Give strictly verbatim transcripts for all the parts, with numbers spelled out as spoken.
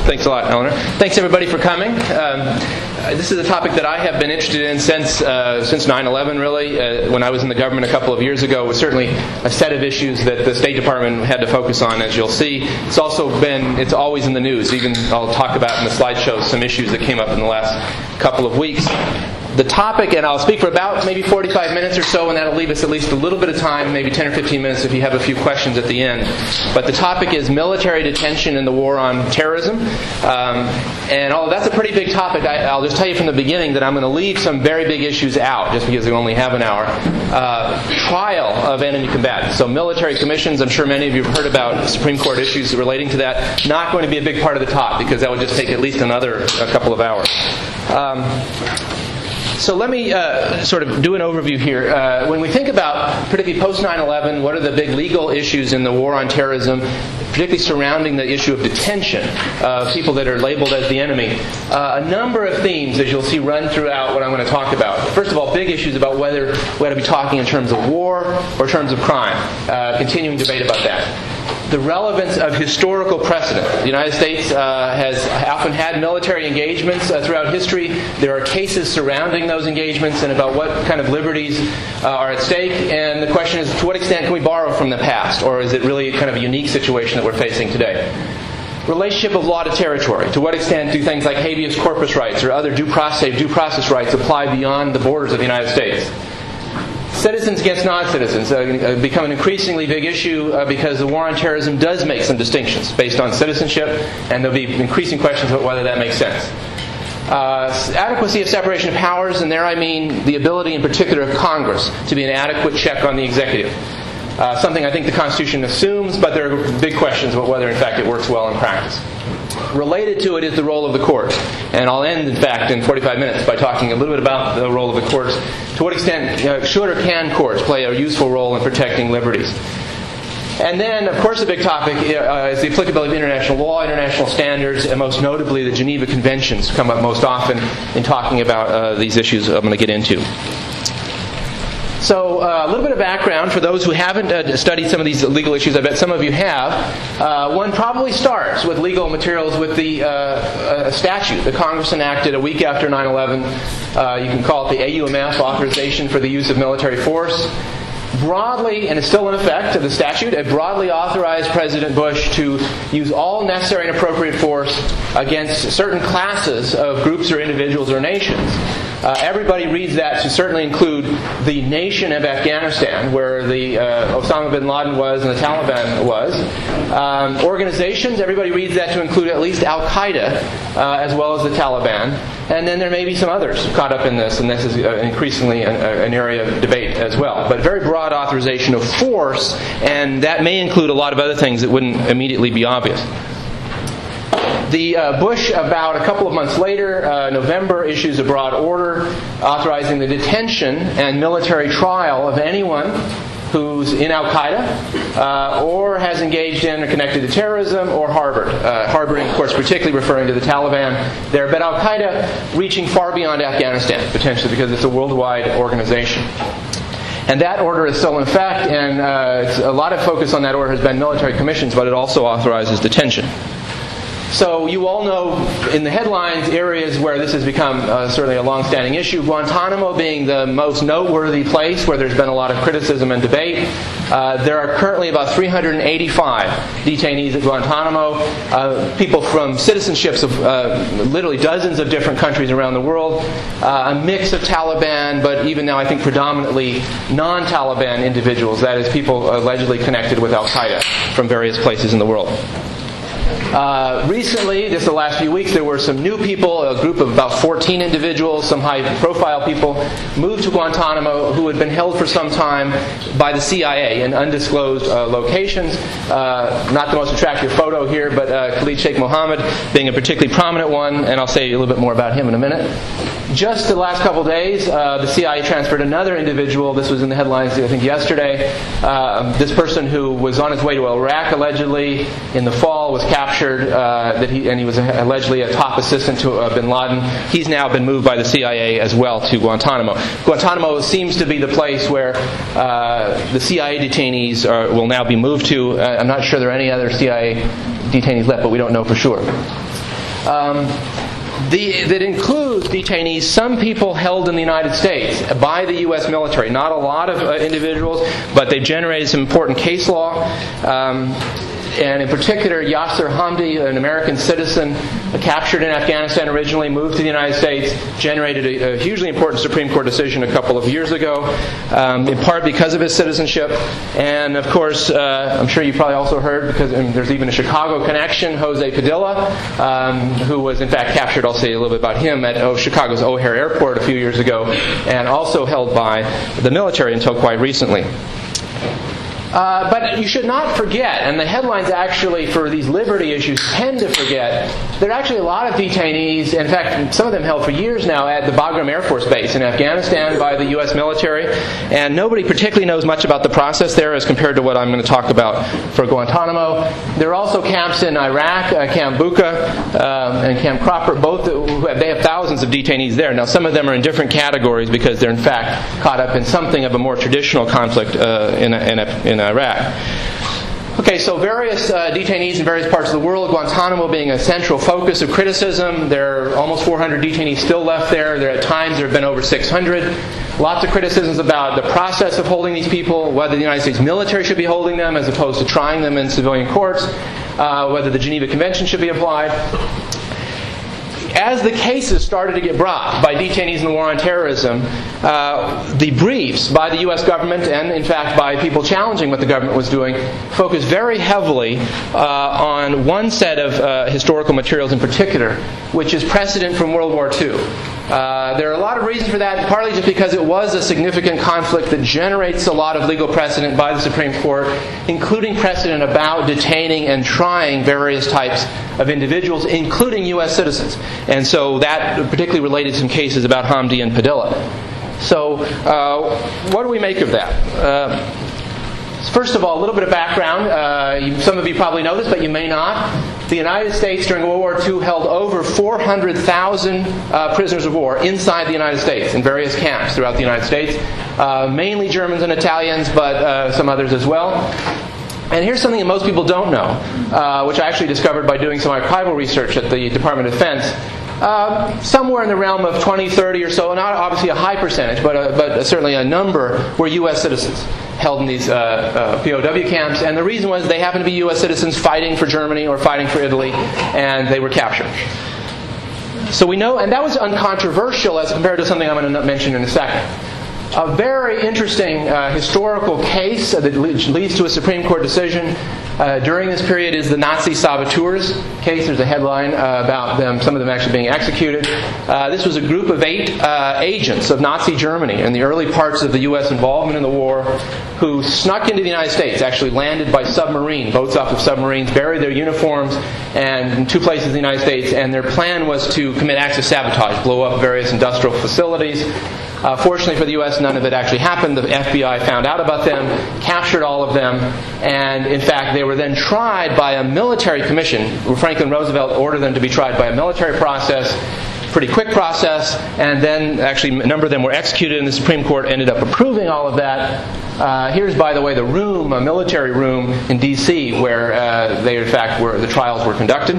Thanks a lot, Eleanor. Thanks, everybody, for coming. Um, this is a topic that I have been interested in since uh, since nine eleven, really. Uh, when I was in the government a couple of years ago, it was certainly a set of issues that the State Department had to focus on, as you'll see. It's also been, it's always in the news. Even I'll talk about in the slideshow some issues that came up in the last couple of weeks. The topic, and I'll speak for about maybe forty-five minutes or so, and that'll leave us at least a little bit of time, maybe ten or fifteen minutes if you have a few questions at the end. But the topic is military detention in the war on terrorism. Um, and although that's a pretty big topic, I, I'll just tell you from the beginning that I'm going to leave some very big issues out, just because we only have an hour. Uh, trial of enemy combatants. So military commissions, I'm sure many of you have heard about Supreme Court issues relating to that. Not going to be a big part of the talk, because that would just take at least another a couple of hours. Um, So let me uh, sort of do an overview here. Uh, when we think about, particularly post nine eleven, what are the big legal issues in the war on terrorism, particularly surrounding the issue of detention of people that are labeled as the enemy, uh, a number of themes, as you'll see, run throughout what I'm going to talk about. First of all, big issues about whether we ought to be talking in terms of war or terms of crime. Uh, continuing debate about that. The relevance of historical precedent. The United States uh, has often had military engagements uh, throughout history. There are cases surrounding those engagements and about what kind of liberties uh, are at stake. And the question is, to what extent can we borrow from the past? Or is it really kind of a unique situation that we're facing today? Relationship of law to territory. To what extent do things like habeas corpus rights or other due process, due process rights apply beyond the borders of the United States? Citizens against non-citizens uh, become an increasingly big issue uh, because the war on terrorism does make some distinctions based on citizenship, and there'll be increasing questions about whether that makes sense. Uh, adequacy of separation of powers, and there I mean the ability in particular of Congress to be an adequate check on the executive. Uh, something I think the Constitution assumes, but there are big questions about whether in fact it works well in practice. Related to it is the role of the courts. And I'll end, in fact, in forty-five minutes by talking a little bit about the role of the courts. To what extent uh, should or can courts play a useful role in protecting liberties? And then, of course, the big topic uh, is the applicability of international law, international standards, and most notably the Geneva Conventions come up most often in talking about uh, these issues I'm going to get into. So uh, a little bit of background for those who haven't uh, studied some of these legal issues. I bet some of you have. Uh, one probably starts with legal materials with the uh, uh, statute that Congress enacted a week after nine eleven. Uh, you can call it the A U M F, Authorization for the Use of Military Force. Broadly, and it's still in effect, the statute, it broadly authorized President Bush to use all necessary and appropriate force against certain classes of groups or individuals or nations. Uh, everybody reads that to certainly include the nation of Afghanistan, where the uh, Osama bin Laden was and the Taliban was. Um, organizations, everybody reads that to include at least Al-Qaeda, uh, as well as the Taliban. And then there may be some others caught up in this, and this is uh, increasingly an, uh, an area of debate as well. But very broad authorization of force, and that may include a lot of other things that wouldn't immediately be obvious. The uh, Bush, about a couple of months later, uh, November, issues a broad order authorizing the detention and military trial of anyone who's in Al-Qaeda uh, or has engaged in or connected to terrorism or harbored. Uh, harboring, of course, particularly referring to the Taliban there. But Al-Qaeda reaching far beyond Afghanistan, potentially, because it's a worldwide organization. And that order is still in effect, and uh, it's, a lot of focus on that order has been military commissions, but it also authorizes detention. So you all know in the headlines areas where this has become uh, certainly a long-standing issue. Guantanamo being the most noteworthy place where there's been a lot of criticism and debate. Uh, there are currently about three hundred eighty-five detainees at Guantanamo. Uh, people from citizenships of uh, literally dozens of different countries around the world. Uh, a mix of Taliban, but even now I think predominantly non-Taliban individuals. That is, people allegedly connected with Al-Qaeda from various places in the world. Uh, recently, just the last few weeks, there were some new people, a group of about fourteen individuals, some high-profile people, moved to Guantanamo who had been held for some time by the C I A in undisclosed uh, locations. Uh, not the most attractive photo here, but uh, Khalid Sheikh Mohammed being a particularly prominent one, and I'll say a little bit more about him in a minute. Just the last couple days, uh, the C I A transferred another individual. This was in the headlines, I think, yesterday. Uh, this person who was on his way to Iraq, allegedly, in the fall, was captured. Uh, that he and he was allegedly a top assistant to uh, bin Laden. He's now been moved by the C I A as well to Guantanamo. Guantanamo seems to be the place where uh, the C I A detainees are, will now be moved to. Uh, I'm not sure there are any other C I A detainees left, but we don't know for sure. Um, The, that includes detainees, some people held in the United States by the U S military. Not a lot of uh, individuals, but they've generated some important case law. Um, and in particular, Yasir Hamdi, an American citizen uh, captured in Afghanistan originally, moved to the United States, generated a, a hugely important Supreme Court decision a couple of years ago, um, in part because of his citizenship. And of course, uh, I'm sure you probably also heard, because I mean, there's even a Chicago connection, Jose Padilla, um, who was in fact captured, I'll say a little bit about him, at oh, Chicago's O'Hare Airport a few years ago, and also held by the military until quite recently. Uh, but you should not forget, and the headlines actually for these liberty issues tend to forget, there are actually a lot of detainees, in fact, some of them held for years now at the Bagram Air Force Base in Afghanistan by the U S military, and nobody particularly knows much about the process there as compared to what I'm going to talk about for Guantanamo. There are also camps in Iraq, uh, Camp Bucca um, and Camp Cropper, both who have, they have thousands of detainees there. Now, some of them are in different categories because they're in fact caught up in something of a more traditional conflict uh, in, a, in, a, in Iraq. Okay, so various uh, detainees in various parts of the world, Guantanamo being a central focus of criticism. There are almost four hundred detainees still left there. There at times there have been over six hundred. Lots of criticisms about the process of holding these people, whether the United States military should be holding them as opposed to trying them in civilian courts, uh, whether the Geneva Convention should be applied. As the cases started to get brought by detainees in the war on terrorism, uh, the briefs by the U S government, and in fact by people challenging what the government was doing, focused very heavily uh, on one set of uh, historical materials in particular, which is precedent from World War Two. Uh, there are a lot of reasons for that, partly just because it was a significant conflict that generates a lot of legal precedent by the Supreme Court, including precedent about detaining and trying various types of individuals, including U S citizens. And so that particularly related to some cases about Hamdi and Padilla. So uh, what do we make of that? Uh, First of all, a little bit of background. Uh, you, some of you probably know this, but you may not. The United States during World War Two held over four hundred thousand uh, prisoners of war inside the United States in various camps throughout the United States. Uh, mainly Germans and Italians, but uh, some others as well. And here's something that most people don't know, uh, which I actually discovered by doing some archival research at the Department of Defense. Uh, somewhere in the realm of twenty, thirty or so, not obviously a high percentage, but, a, but certainly a number, were U S citizens held in these uh, uh, P O W camps. And the reason was they happened to be U S citizens fighting for Germany or fighting for Italy, and they were captured. So we know, and that was uncontroversial as compared to something I'm going to mention in a second. A very interesting uh, historical case that leads to a Supreme Court decision uh, during this period is the Nazi saboteurs case. There's a headline uh, about them, some of them actually being executed. Uh, this was a group of eight uh, agents of Nazi Germany in the early parts of the U S involvement in the war who snuck into the United States, actually landed by submarine, boats off of submarines, buried their uniforms and in two places in the United States, and their plan was to commit acts of sabotage, blow up various industrial facilities. Uh, fortunately for the U S, none of it actually happened. The F B I found out about them, captured all of them, and in fact they were then tried by a military commission. Franklin Roosevelt ordered them to be tried by a military process, pretty quick process, and then actually a number of them were executed, and the Supreme Court ended up approving all of that. Uh, here's, by the way, the room, a military room in D C where uh, they in fact were the trials were conducted.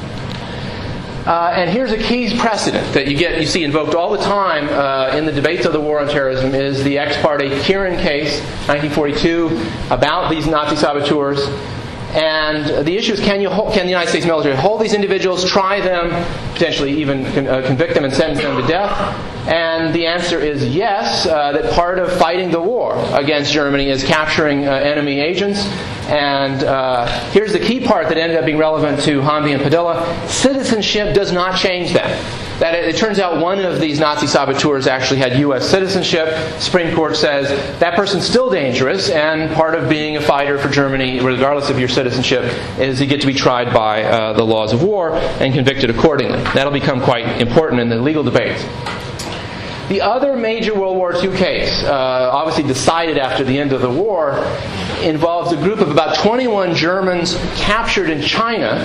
Uh, and here's a key precedent that you get, you see invoked all the time uh, in the debates of the war on terrorism is the ex parte Kirin case, nineteen forty-two, about these Nazi saboteurs. And the issue is, can you hold, can the United States military hold these individuals, try them, potentially even con- uh, convict them and sentence them to death? And the answer is yes, uh, that part of fighting the war against Germany is capturing uh, enemy agents. And uh, here's the key part that ended up being relevant to Hamdi and Padilla. Citizenship does not change that. That it, it turns out one of these Nazi saboteurs actually had U S citizenship. Supreme Court says that person's still dangerous, and part of being a fighter for Germany, regardless of your citizenship, is you get to be tried by uh, the laws of war and convicted accordingly. That'll become quite important in the legal debates. The other major World War Two case, uh, obviously decided after the end of the war, involves a group of about twenty-one Germans captured in China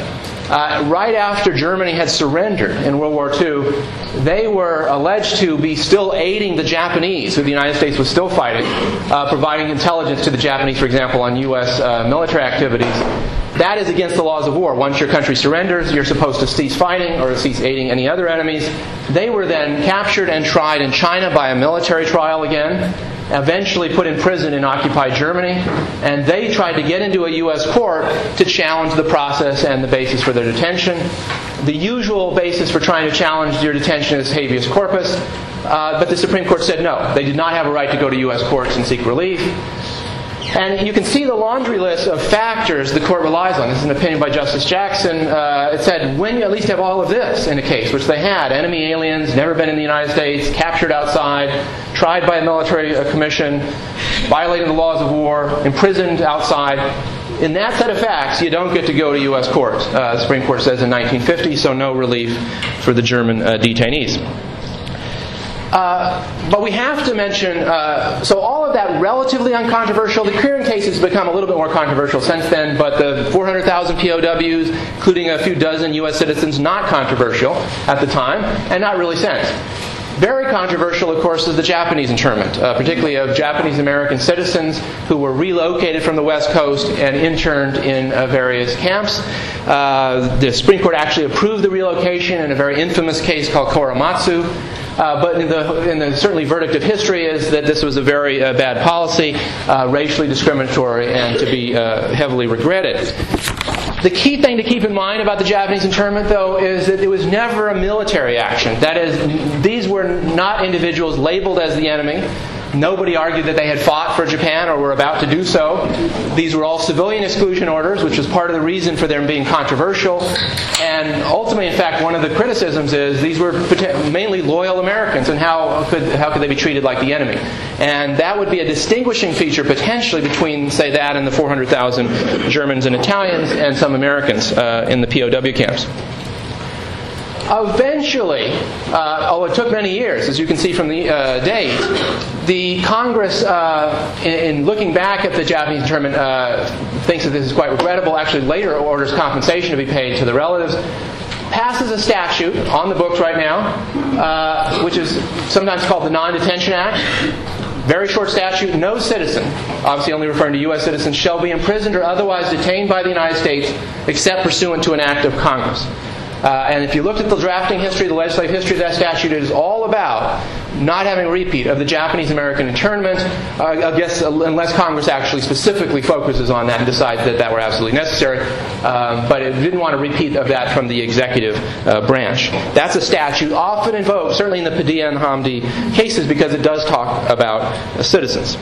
Uh, right after Germany had surrendered in World War Two, they were alleged to be still aiding the Japanese, who the United States was still fighting, uh, providing intelligence to the Japanese, for example, on U S uh, military activities. That is against the laws of war. Once your country surrenders, you're supposed to cease fighting or cease aiding any other enemies. They were then captured and tried in China by a military trial again, eventually put in prison in occupied Germany, and they tried to get into a U S court to challenge the process and the basis for their detention. The usual basis for trying to challenge your detention is habeas corpus, uh, but the Supreme Court said no. They did not have a right to go to U S courts and seek relief. And you can see the laundry list of factors the court relies on. This is an opinion by Justice Jackson. Uh, it said, when you at least have all of this in a case, which they had, enemy aliens, never been in the United States, captured outside, tried by a military uh, commission, violating the laws of war, imprisoned outside. In that set of facts, you don't get to go to U S courts. Uh, the Supreme Court says in nineteen fifty, so no relief for the German uh, detainees. Uh, but we have to mention, uh, so all of that relatively uncontroversial. The Kieran case has become a little bit more controversial since then, but the four hundred thousand P O Ws, including a few dozen U S citizens, not controversial at the time, and not really since. Very controversial, of course, is the Japanese internment, uh, particularly of Japanese-American citizens who were relocated from the West Coast and interned in uh, various camps. Uh, the Supreme Court actually approved the relocation in a very infamous case called Korematsu. Uh, but in the, in the certainly verdict of history is that this was a very uh, bad policy, uh, racially discriminatory, and to be uh, heavily regretted. The key thing to keep in mind about the Japanese internment, though, is that it was never a military action. That is, these were not individuals labeled as the enemy. Nobody argued that they had fought for Japan or were about to do so. These were all civilian exclusion orders, which was part of the reason for them being controversial. And ultimately, in fact, one of the criticisms is these were mainly loyal Americans, and how could how could they be treated like the enemy? And that would be a distinguishing feature potentially between, say, that and the four hundred thousand Germans and Italians and some Americans uh, in the P O W camps. Eventually, uh, although it took many years, as you can see from the uh, date, the Congress, uh, in, in looking back at the Japanese internment, uh, thinks that this is quite regrettable, actually later orders compensation to be paid to the relatives, passes a statute on the books right now, uh, which is sometimes called the Non-Detention Act. Very short statute. No citizen, obviously only referring to U S citizens, shall be imprisoned or otherwise detained by the United States except pursuant to an act of Congress. Uh, and if you looked at the drafting history, the legislative history of that statute, it is all about not having a repeat of the Japanese-American internment, uh, I guess unless Congress actually specifically focuses on that and decides that that were absolutely necessary. Um, but it didn't want a repeat of that from the executive uh, branch. That's a statute often invoked, certainly in the Padilla and Hamdi cases, because it does talk about uh, citizens.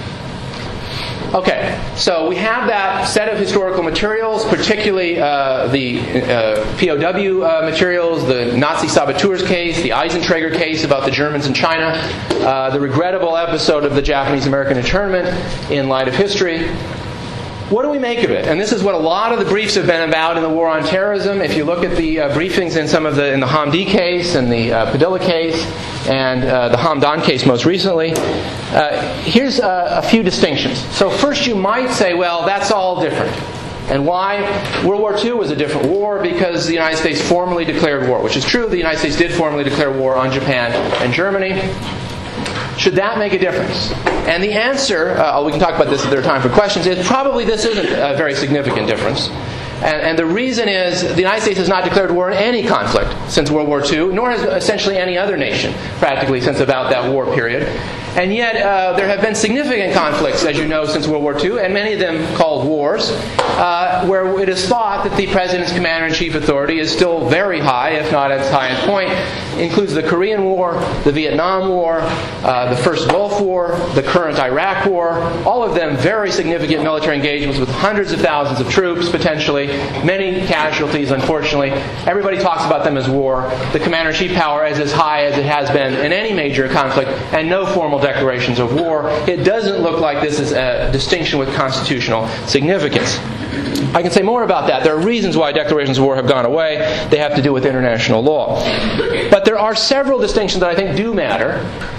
Okay, so we have that set of historical materials, particularly uh, the uh, P O W uh, materials, the Nazi saboteurs case, the Eisentrager case about the Germans in China, uh, the regrettable episode of the Japanese-American internment in light of history. What do we make of it? And this is what a lot of the briefs have been about in the war on terrorism. If you look at the uh, briefings in some of the in the Hamdi case and the uh, Padilla case and uh, the Hamdan case most recently, uh, here's uh, a few distinctions. So first, you might say, well, that's all different. And why? World War Two was a different war because the United States formally declared war, which is true. The United States did formally declare war on Japan and Germany. Should that make a difference? And the answer, uh, we can talk about this if there are time for questions, is probably this isn't a very significant difference. And, and the reason is the United States has not declared war in any conflict since World War Two, nor has essentially any other nation, practically, since about that war period. And yet, uh, there have been significant conflicts, as you know, since World War Two, and many of them called wars, uh, where it is thought that the President's commander-in-chief authority is still very high, if not at its highest point. It includes the Korean War, the Vietnam War, uh, the first Gulf War, the current Iraq War, all of them very significant military engagements with hundreds of thousands of troops, potentially, many casualties, unfortunately. Everybody talks about them as war. The commander-in-chief power is as high as it has been in any major conflict, and no formal declarations of war. It doesn't look like this is a distinction with constitutional significance. I can say more about that. There are reasons why declarations of war have gone away. They have to do with international law. But there are several distinctions that I think do matter,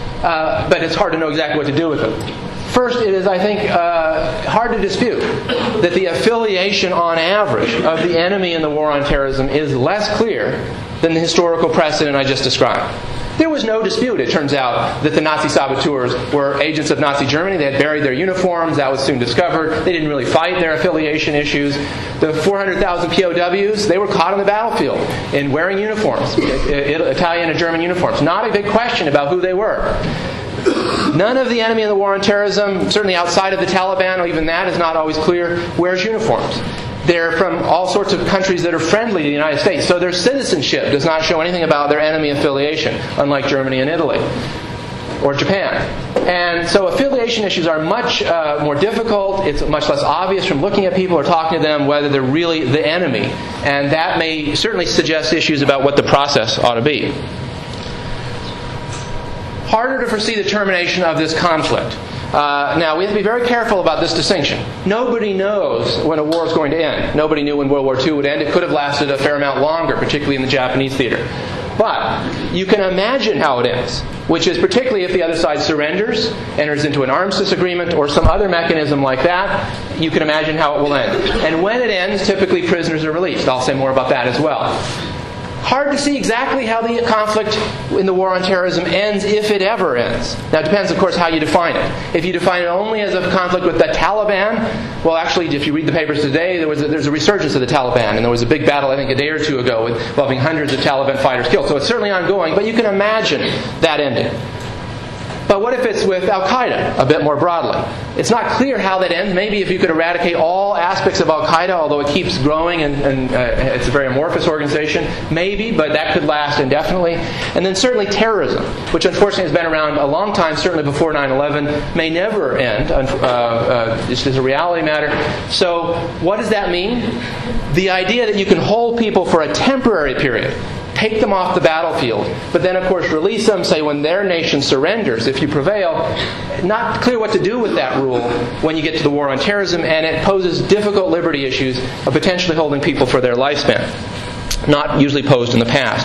uh, but it's hard to know exactly what to do with them. First, it is, I think, uh, hard to dispute that the affiliation on average of the enemy in the war on terrorism is less clear than the historical precedent I just described. There was no dispute, it turns out, that the Nazi saboteurs were agents of Nazi Germany. They had buried their uniforms. That was soon discovered. They didn't really fight their affiliation issues. The four hundred thousand P O Ws, they were caught on the battlefield in wearing uniforms, Italian and German uniforms. Not a big question about who they were. None of the enemy in the war on terrorism, certainly outside of the Taliban, or even that is not always clear, wears uniforms. They're from all sorts of countries that are friendly to the United States, so their citizenship does not show anything about their enemy affiliation, unlike Germany and Italy or Japan. And so affiliation issues are much uh, more difficult. It's much less obvious from looking at people or talking to them whether they're really the enemy. And that may certainly suggest issues about what the process ought to be. Harder to foresee the termination of this conflict. Uh, now, we have to be very careful about this distinction. Nobody knows when a war is going to end. Nobody knew when World War Two would end. It could have lasted a fair amount longer, particularly in the Japanese theater. But you can imagine how it ends, which is particularly if the other side surrenders, enters into an arms disagreement, or some other mechanism like that, you can imagine how it will end. And when it ends, typically prisoners are released. I'll say more about that as well. Hard to see exactly how the conflict in the war on terrorism ends, if it ever ends. Now, it depends, of course, how you define it. If you define it only as a conflict with the Taliban, well, actually, if you read the papers today, there was a, there's a resurgence of the Taliban, and there was a big battle, I think, a day or two ago involving hundreds of Taliban fighters killed. So it's certainly ongoing, but you can imagine that ending. But what if it's with Al-Qaeda, a bit more broadly? It's not clear how that ends. Maybe if you could eradicate all aspects of Al-Qaeda, although it keeps growing and, and uh, it's a very amorphous organization, maybe, but that could last indefinitely. And then certainly terrorism, which unfortunately has been around a long time, certainly before nine eleven, may never end. Uh, uh, this is a reality matter. So what does that mean? The idea that you can hold people for a temporary period, take them off the battlefield, but then, of course, release them, say, when their nation surrenders, if you prevail. Not clear what to do with that rule when you get to the war on terrorism, and it poses difficult liberty issues of potentially holding people for their lifespan, not usually posed in the past.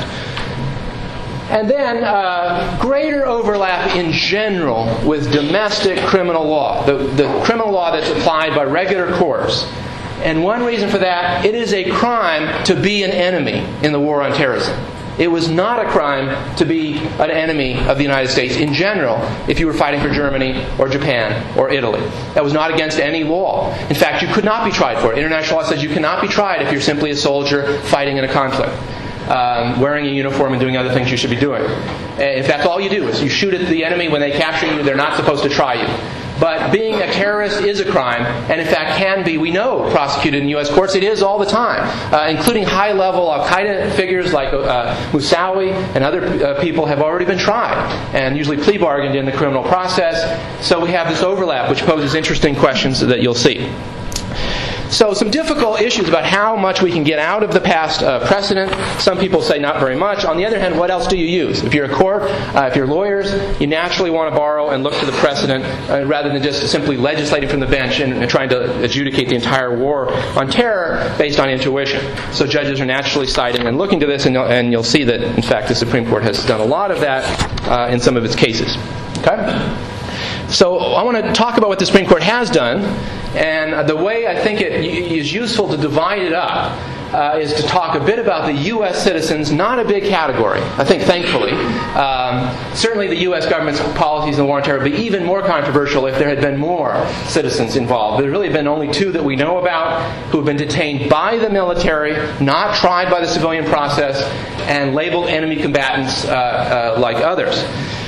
And then uh, greater overlap in general with domestic criminal law, the, the criminal law that's applied by regular courts. And one reason for that, it is a crime to be an enemy in the war on terrorism. It was not a crime to be an enemy of the United States in general if you were fighting for Germany or Japan or Italy. That was not against any law. In fact, you could not be tried for it. International law says you cannot be tried if you're simply a soldier fighting in a conflict, um, wearing a uniform and doing other things you should be doing. If that's all you do is you shoot at the enemy when they capture you, they're not supposed to try you. But being a terrorist is a crime, and in fact can be, we know, prosecuted in U S courts. It is all the time, uh, including high-level Al-Qaeda figures like uh, Moussaoui and other uh, people have already been tried, and usually plea bargained in the criminal process. So we have this overlap, which poses interesting questions that you'll see. So some difficult issues about how much we can get out of the past uh, precedent. Some people say not very much. On the other hand, what else do you use? If you're a court, uh, if you're lawyers, you naturally want to borrow and look to the precedent uh, rather than just simply legislating from the bench and, and trying to adjudicate the entire war on terror based on intuition. So judges are naturally citing and looking to this, and you'll, and you'll see that, in fact, the Supreme Court has done a lot of that uh, in some of its cases. Okay? So I want to talk about what the Supreme Court has done, and the way I think it is useful to divide it up uh, is to talk a bit about the U S citizens, not a big category, I think, thankfully. Um, certainly the U S government's policies in the war on terror would be even more controversial if there had been more citizens involved. There have really been only two that we know about who have been detained by the military, not tried by the civilian process, and labeled enemy combatants uh, uh, like others.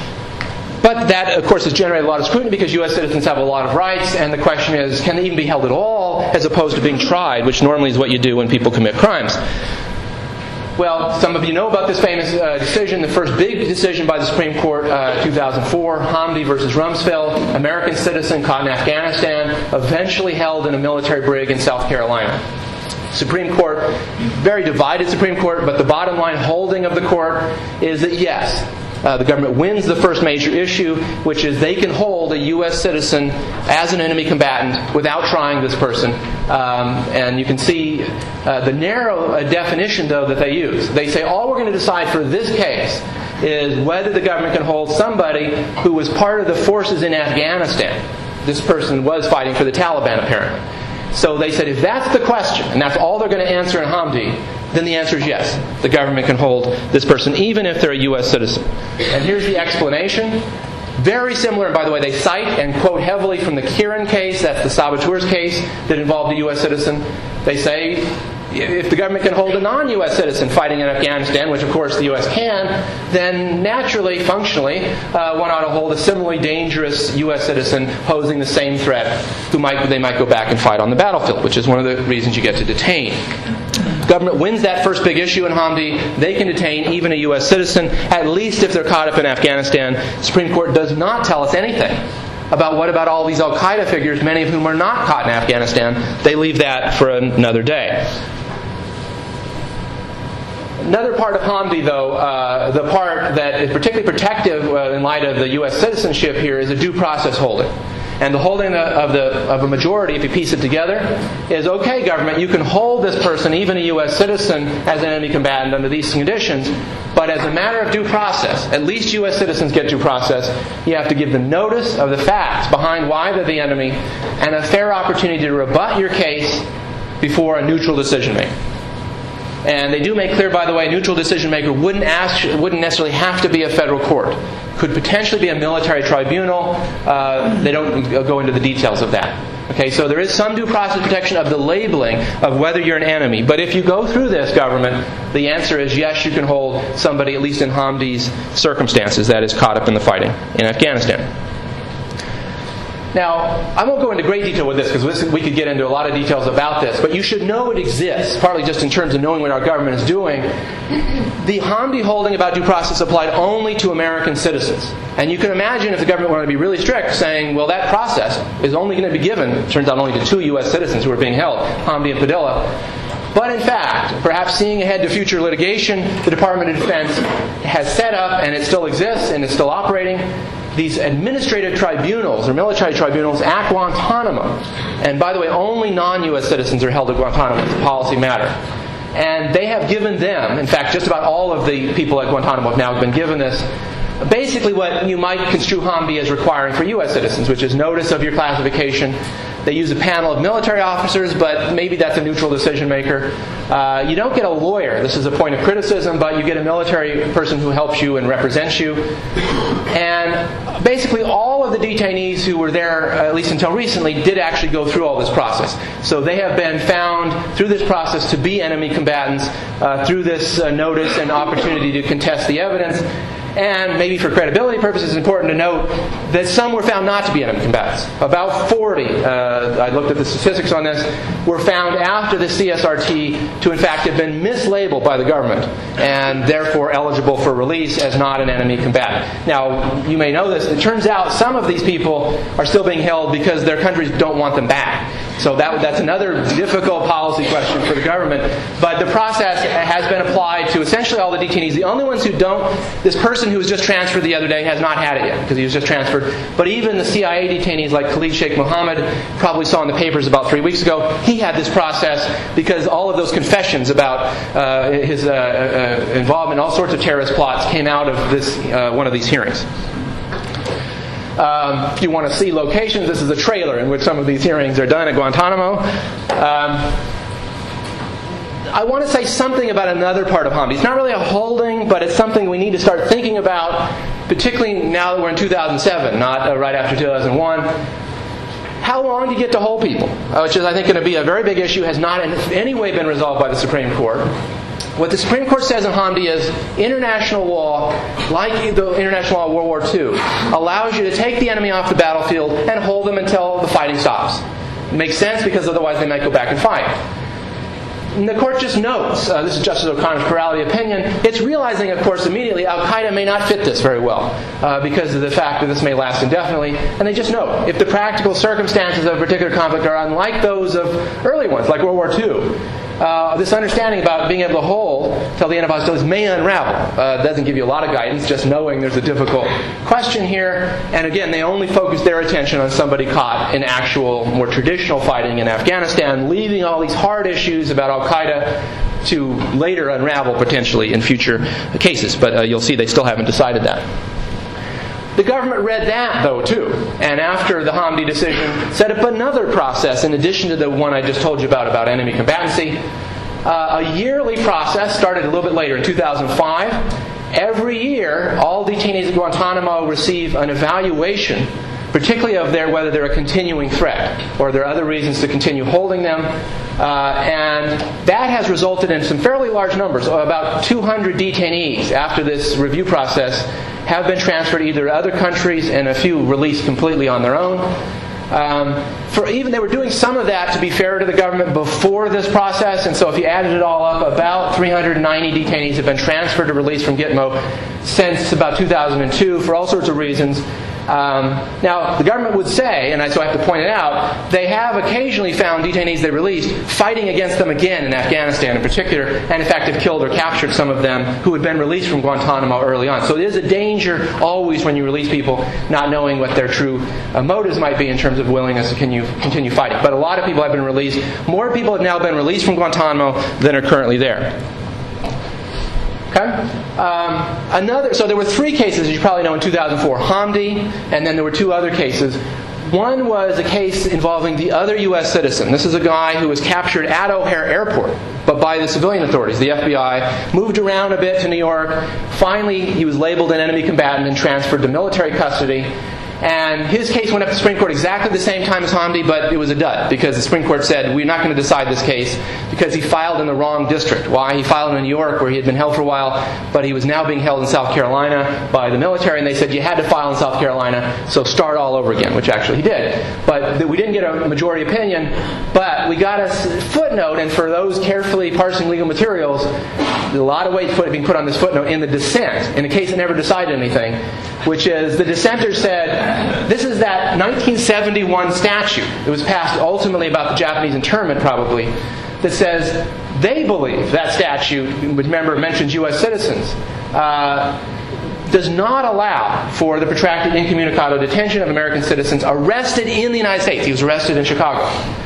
But that, of course, has generated a lot of scrutiny because U S citizens have a lot of rights, and the question is, can they even be held at all as opposed to being tried, which normally is what you do when people commit crimes. Well, some of you know about this famous uh, decision, the first big decision by the Supreme Court, uh, two thousand four, Hamdi versus Rumsfeld, American citizen caught in Afghanistan, eventually held in a military brig in South Carolina. Supreme Court, very divided Supreme Court, but the bottom line holding of the court is that yes, Uh, the government wins the first major issue, which is they can hold a U S citizen as an enemy combatant without trying this person. Um, and you can see uh, the narrow uh, definition, though, that they use. They say all we're going to decide for this case is whether the government can hold somebody who was part of the forces in Afghanistan. This person was fighting for the Taliban, apparently. So they said if that's the question, and that's all they're going to answer in Hamdi, then the answer is yes. The government can hold this person even if they're a U S citizen. And here's the explanation. Very similar, and by the way, they cite and quote heavily from the Kiran case, that's the saboteurs case that involved a U S citizen. They say if the government can hold a non-U S citizen fighting in Afghanistan, which of course the U S can, then naturally, functionally, uh, one ought to hold a similarly dangerous U S citizen posing the same threat who might they might go back and fight on the battlefield, which is one of the reasons you get to detain. Government wins that first big issue in Hamdi, they can detain even a U S citizen, at least if they're caught up in Afghanistan. The Supreme Court does not tell us anything about what about all these Al-Qaeda figures, many of whom are not caught in Afghanistan. They leave that for another day. Another part of Hamdi, though, uh, the part that is particularly protective uh, in light of the U S citizenship here, is a due process holding. And the holding of the of a majority, if you piece it together, is okay, government, you can hold this person, even a U S citizen, as an enemy combatant under these conditions, but as a matter of due process, at least U S citizens get due process, you have to give them notice of the facts behind why they're the enemy and a fair opportunity to rebut your case before a neutral decision maker. And they do make clear, by the way, a neutral decision maker wouldn't ask, wouldn't necessarily have to be a federal court. Could potentially be a military tribunal. Uh, they don't go into the details of that. Okay, so there is some due process protection of the labeling of whether you're an enemy. But if you go through this, government, the answer is yes, you can hold somebody, at least in Hamdi's circumstances, that is caught up in the fighting in Afghanistan. Now, I won't go into great detail with this because we could get into a lot of details about this, but you should know it exists, partly just in terms of knowing what our government is doing. The Hamdi holding about due process applied only to American citizens. And you can imagine if the government wanted to be really strict, saying, well, that process is only going to be given, turns out only to two U S citizens who are being held, Hamdi and Padilla. But in fact, perhaps seeing ahead to future litigation, the Department of Defense has set up, and it still exists and it's still operating, these administrative tribunals or military tribunals at Guantanamo. And by the way, only non-U S citizens are held at Guantanamo. It's a policy matter. And they have given them, in fact, just about all of the people at Guantanamo have now been given this, basically what you might construe Hamdi as requiring for U S citizens, which is notice of your classification. They use a panel of military officers, but maybe that's a neutral decision maker. Uh, you don't get a lawyer. This is a point of criticism, but you get a military person who helps you and represents you. And basically all of the detainees who were there, at least until recently, did actually go through all this process. So they have been found through this process to be enemy combatants, uh, through this uh, notice and opportunity to contest the evidence. And maybe for credibility purposes, it's important to note that some were found not to be enemy combatants. About forty, uh, I looked at the statistics on this, were found after the C S R T to in fact have been mislabeled by the government and therefore eligible for release as not an enemy combatant. Now, you may know this, it turns out some of these people are still being held because their countries don't want them back. So that, that's another difficult policy question for the government. But the process has been applied to essentially all the detainees. The only ones who don't, this person who was just transferred the other day has not had it yet because he was just transferred. But even the C I A detainees like Khalid Sheikh Mohammed, probably saw in the papers about three weeks ago, he had this process because all of those confessions about uh, his uh, uh, involvement in all sorts of terrorist plots came out of this uh, one of these hearings. Um, if you want to see locations, this is a trailer in which some of these hearings are done at Guantanamo. Um, I want to say something about another part of Hamdi. It's not really a holding, but it's something we need to start thinking about, particularly now that we're in two thousand seven, not uh, right after two thousand one. How long do you get to hold people? Uh, which is, I think, going to be a very big issue, has not in any way been resolved by the Supreme Court. What the Supreme Court says in Hamdi is international law, like the international law of World War Two, allows you to take the enemy off the battlefield and hold them until the fighting stops. It makes sense because otherwise they might go back and fight. And the court just notes, uh, this is Justice O'Connor's plurality opinion, it's realizing, of course, immediately Al-Qaeda may not fit this very well uh, because of the fact that this may last indefinitely. And they just note, if the practical circumstances of a particular conflict are unlike those of early ones, like World War Two, Uh, this understanding about being able to hold till the end of hostilities may unravel. Uh, doesn't give you a lot of guidance, just knowing there's a difficult question here. And again, they only focus their attention on somebody caught in actual, more traditional fighting in Afghanistan, leaving all these hard issues about Al-Qaeda to later unravel potentially in future cases. But uh, you'll see they still haven't decided that. The government read that, though, too. And after the Hamdi decision, set up another process in addition to the one I just told you about, about enemy combatancy. Uh, a yearly process started a little bit later in two thousand five. Every year, all detainees at Guantanamo receive an evaluation, particularly of their whether they're a continuing threat or there are other reasons to continue holding them. Uh, and that has resulted in some fairly large numbers. About two hundred detainees after this review process have been transferred either to other countries and a few released completely on their own. Um, for even they were doing some of that, to be fair to the government, before this process, and so if you added it all up, about three hundred ninety detainees have been transferred or released from Gitmo since about two thousand two for all sorts of reasons. Um, now, the government would say, and I, so I have to point it out, they have occasionally found detainees they released fighting against them again in Afghanistan in particular, and in fact have killed or captured some of them who had been released from Guantanamo early on. So it is a danger always when you release people not knowing what their true uh, motives might be in terms of willingness to continue, continue fighting. But a lot of people have been released. More people have now been released from Guantanamo than are currently there. Okay. Um, another. So there were three cases, as you probably know, in two thousand four. Hamdi, and then there were two other cases. One was a case involving the other U S citizen. This is a guy who was captured at O'Hare Airport, but by the civilian authorities, the F B I, moved around a bit to New York. Finally, he was labeled an enemy combatant and transferred to military custody. And his case went up to the Supreme Court exactly the same time as Hamdi, but it was a dud, because the Supreme Court said, we're not going to decide this case because he filed in the wrong district. Why? He filed in New York, where he had been held for a while, but he was now being held in South Carolina by the military, and they said, you had to file in South Carolina, so start all over again, which actually he did. But we didn't get a majority opinion, but we got a footnote, and for those carefully parsing legal materials, a lot of weight being put on this footnote in the dissent, in a case that never decided anything, which is the dissenters said, this is that nineteen seventy-one statute that was passed ultimately about the Japanese internment, probably, that says they believe that statute, remember, mentions U S citizens, uh, does not allow for the protracted incommunicado detention of American citizens arrested in the United States. He was arrested in Chicago.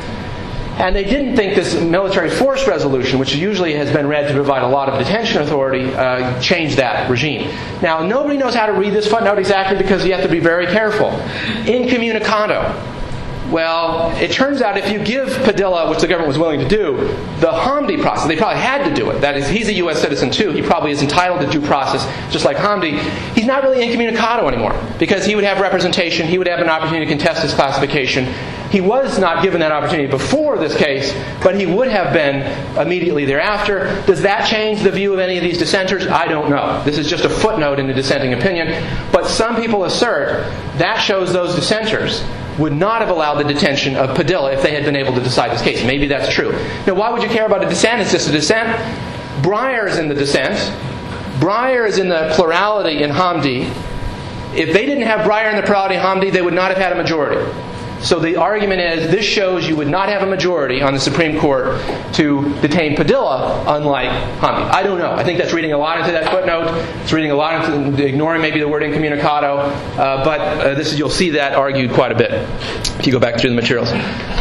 And they didn't think this military force resolution, which usually has been read to provide a lot of detention authority, uh, changed that regime. Now, nobody knows how to read this footnote exactly because you have to be very careful. Incommunicado. Well, it turns out if you give Padilla, which the government was willing to do, the Hamdi process, they probably had to do it. That is, he's a U S citizen too. He probably is entitled to due process, just like Hamdi. He's not really incommunicado anymore because he would have representation. He would have an opportunity to contest his classification. He was not given that opportunity before this case, but he would have been immediately thereafter. Does that change the view of any of these dissenters? I don't know. This is just a footnote in the dissenting opinion. But some people assert that shows those dissenters would not have allowed the detention of Padilla if they had been able to decide this case. Maybe that's true. Now, why would you care about a dissent? It's just a dissent. Breyer is in the dissent. Breyer is in the plurality in Hamdi. If they didn't have Breyer in the plurality in Hamdi, they would not have had a majority. So the argument is, this shows you would not have a majority on the Supreme Court to detain Padilla, unlike Hamdi. I don't know. I think that's reading a lot into that footnote. It's reading a lot into ignoring maybe the word incommunicado. Uh, but uh, this is, you'll see that argued quite a bit if you go back through the materials.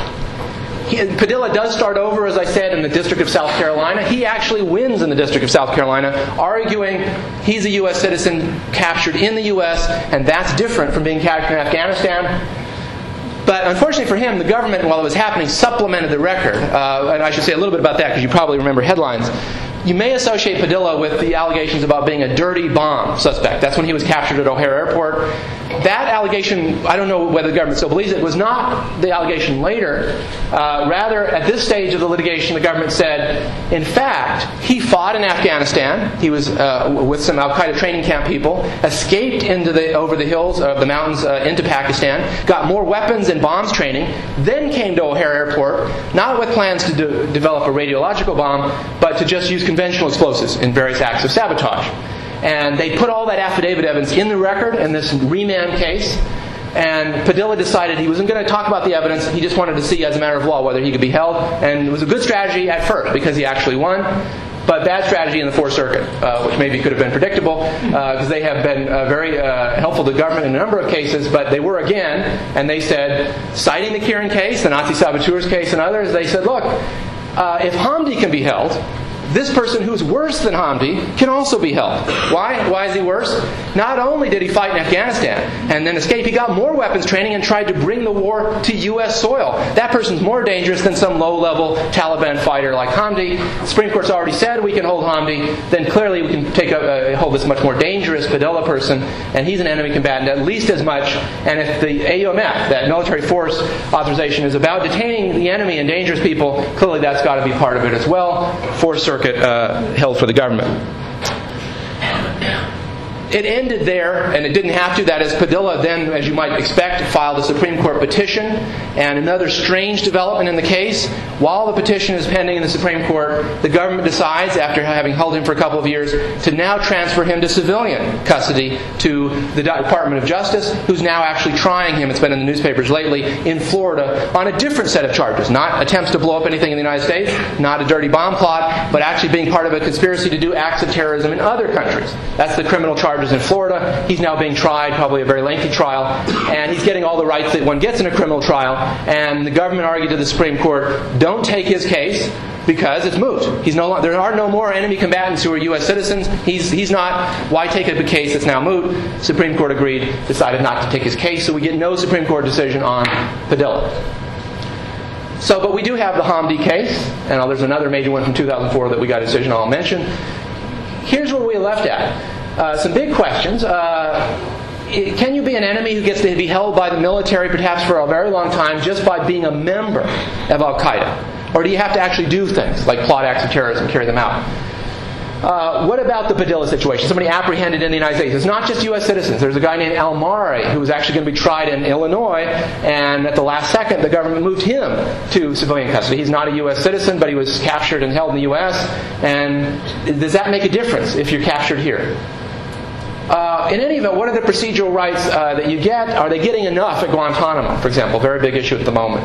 He, Padilla does start over, as I said, in the District of South Carolina. He actually wins in the District of South Carolina, arguing he's a U S citizen captured in the U S, and that's different from being captured in Afghanistan. But unfortunately for him, the government, while it was happening, supplemented the record. Uh, and I should say a little bit about that because you probably remember headlines. You may associate Padilla with the allegations about being a dirty bomb suspect. That's when he was captured at O'Hare Airport. That allegation, I don't know whether the government still believes it, was not the allegation later. Uh, rather, at this stage of the litigation, the government said, in fact, he fought in Afghanistan. He was uh, with some Al-Qaeda training camp people, escaped into the over the hills of the mountains uh, into Pakistan, got more weapons and bombs training, then came to O'Hare Airport, not with plans to de- develop a radiological bomb, but to just use conventional explosives in various acts of sabotage. And they put all that affidavit evidence in the record in this remand case. And Padilla decided he wasn't going to talk about the evidence. He just wanted to see, as a matter of law, whether he could be held. And it was a good strategy at first because he actually won. But bad strategy in the Fourth Circuit, uh, which maybe could have been predictable because uh, they have been uh, very uh, helpful to the government in a number of cases. But they were again, and they said, citing the Kieran case, the Nazi saboteurs case, and others, they said, look, uh, if Hamdi can be held, this person who's worse than Hamdi can also be held. Why? Why is he worse? Not only did he fight in Afghanistan and then escape, he got more weapons training and tried to bring the war to U S soil. That person's more dangerous than some low-level Taliban fighter like Hamdi. The Supreme Court's already said we can hold Hamdi. Then clearly we can take a, uh, hold this much more dangerous Padilla person, and he's an enemy combatant at least as much. And if the A U M F, that military force authorization, is about detaining the enemy and dangerous people, clearly that's got to be part of it as well. Fourth Circuit uh, held for the government. It ended there, and it didn't have to. That is, Padilla then, as you might expect, filed a Supreme Court petition. And another strange development in the case, while the petition is pending in the Supreme Court, the government decides, after having held him for a couple of years, to now transfer him to civilian custody to the Department of Justice, who's now actually trying him, it's been in the newspapers lately, in Florida on a different set of charges. Not attempts to blow up anything in the United States, not a dirty bomb plot, but actually being part of a conspiracy to do acts of terrorism in other countries. That's the criminal charge in Florida. He's now being tried, probably a very lengthy trial, and he's getting all the rights that one gets in a criminal trial. And the government argued to the Supreme Court, don't take his case because it's moot. He's no, there are no more enemy combatants who are U S citizens. He's, he's not. Why take up a case that's now moot? Supreme Court agreed, decided not to take his case, so we get no Supreme Court decision on Padilla. So, but we do have the Hamdi case, and there's another major one from two thousand four that we got a decision I'll mention. Here's where we left at. Uh, some big questions. Uh, can you be an enemy who gets to be held by the military perhaps for a very long time just by being a member of Al-Qaeda? Or do you have to actually do things like plot acts of terrorism and carry them out? Uh, what about the Padilla situation? Somebody apprehended in the United States. It's not just U S citizens. There's a guy named Al Mari who was actually going to be tried in Illinois, and at the last second the government moved him to civilian custody. He's not a U S citizen, but he was captured and held in the U S, and does that make a difference if you're captured here? Uh, in any event, what are the procedural rights uh, that you get? Are they getting enough at Guantanamo, for example? Very big issue at the moment.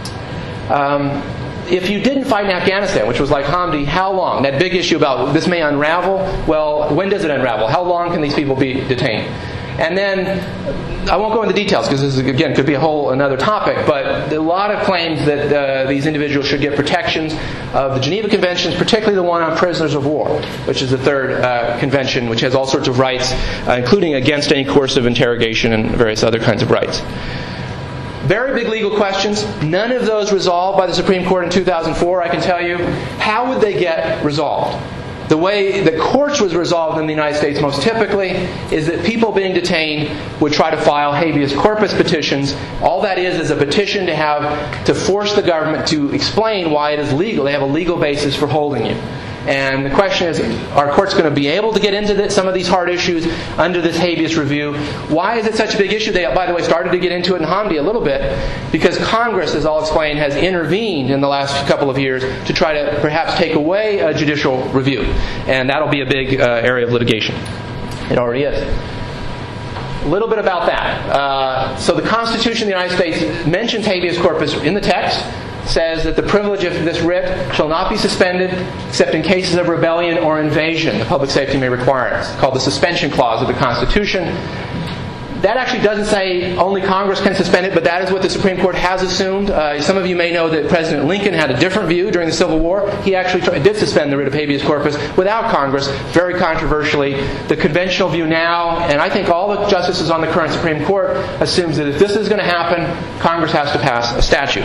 Um, if you didn't fight in Afghanistan, which was like Hamdi, how long? That big issue about this may unravel. Well, when does it unravel? How long can these people be detained? And then, I won't go into details because this, is, again, could be a whole another topic, but a lot of claims that uh, these individuals should get protections of the Geneva Conventions, particularly the one on prisoners of war, which is the third uh, convention, which has all sorts of rights, uh, including against any coercive interrogation and various other kinds of rights. Very big legal questions. None of those resolved by the Supreme Court in two thousand four, I can tell you. How would they get resolved? The way the courts was resolved in the United States most typically is that people being detained would try to file habeas corpus petitions. All that is is a petition to have to force the government to explain why it is legal. They have a legal basis for holding you. And the question is, are courts going to be able to get into this, some of these hard issues under this habeas review? Why is it such a big issue? They, by the way, started to get into it in Hamdi a little bit because Congress, as I'll explain, has intervened in the last couple of years to try to perhaps take away a judicial review. And that'll be a big uh, area of litigation. It already is. A little bit about that. Uh, so the Constitution of the United States mentions habeas corpus in the text, says that the privilege of this writ shall not be suspended except in cases of rebellion or invasion. The public safety may require it. It's called the suspension clause of the Constitution. That actually doesn't say only Congress can suspend it, but that is what the Supreme Court has assumed. Uh, some of you may know that President Lincoln had a different view during the Civil War. He actually tried, did suspend the writ of habeas corpus without Congress, very controversially. The conventional view now, and I think all the justices on the current Supreme Court, assumes that if this is going to happen, Congress has to pass a statute.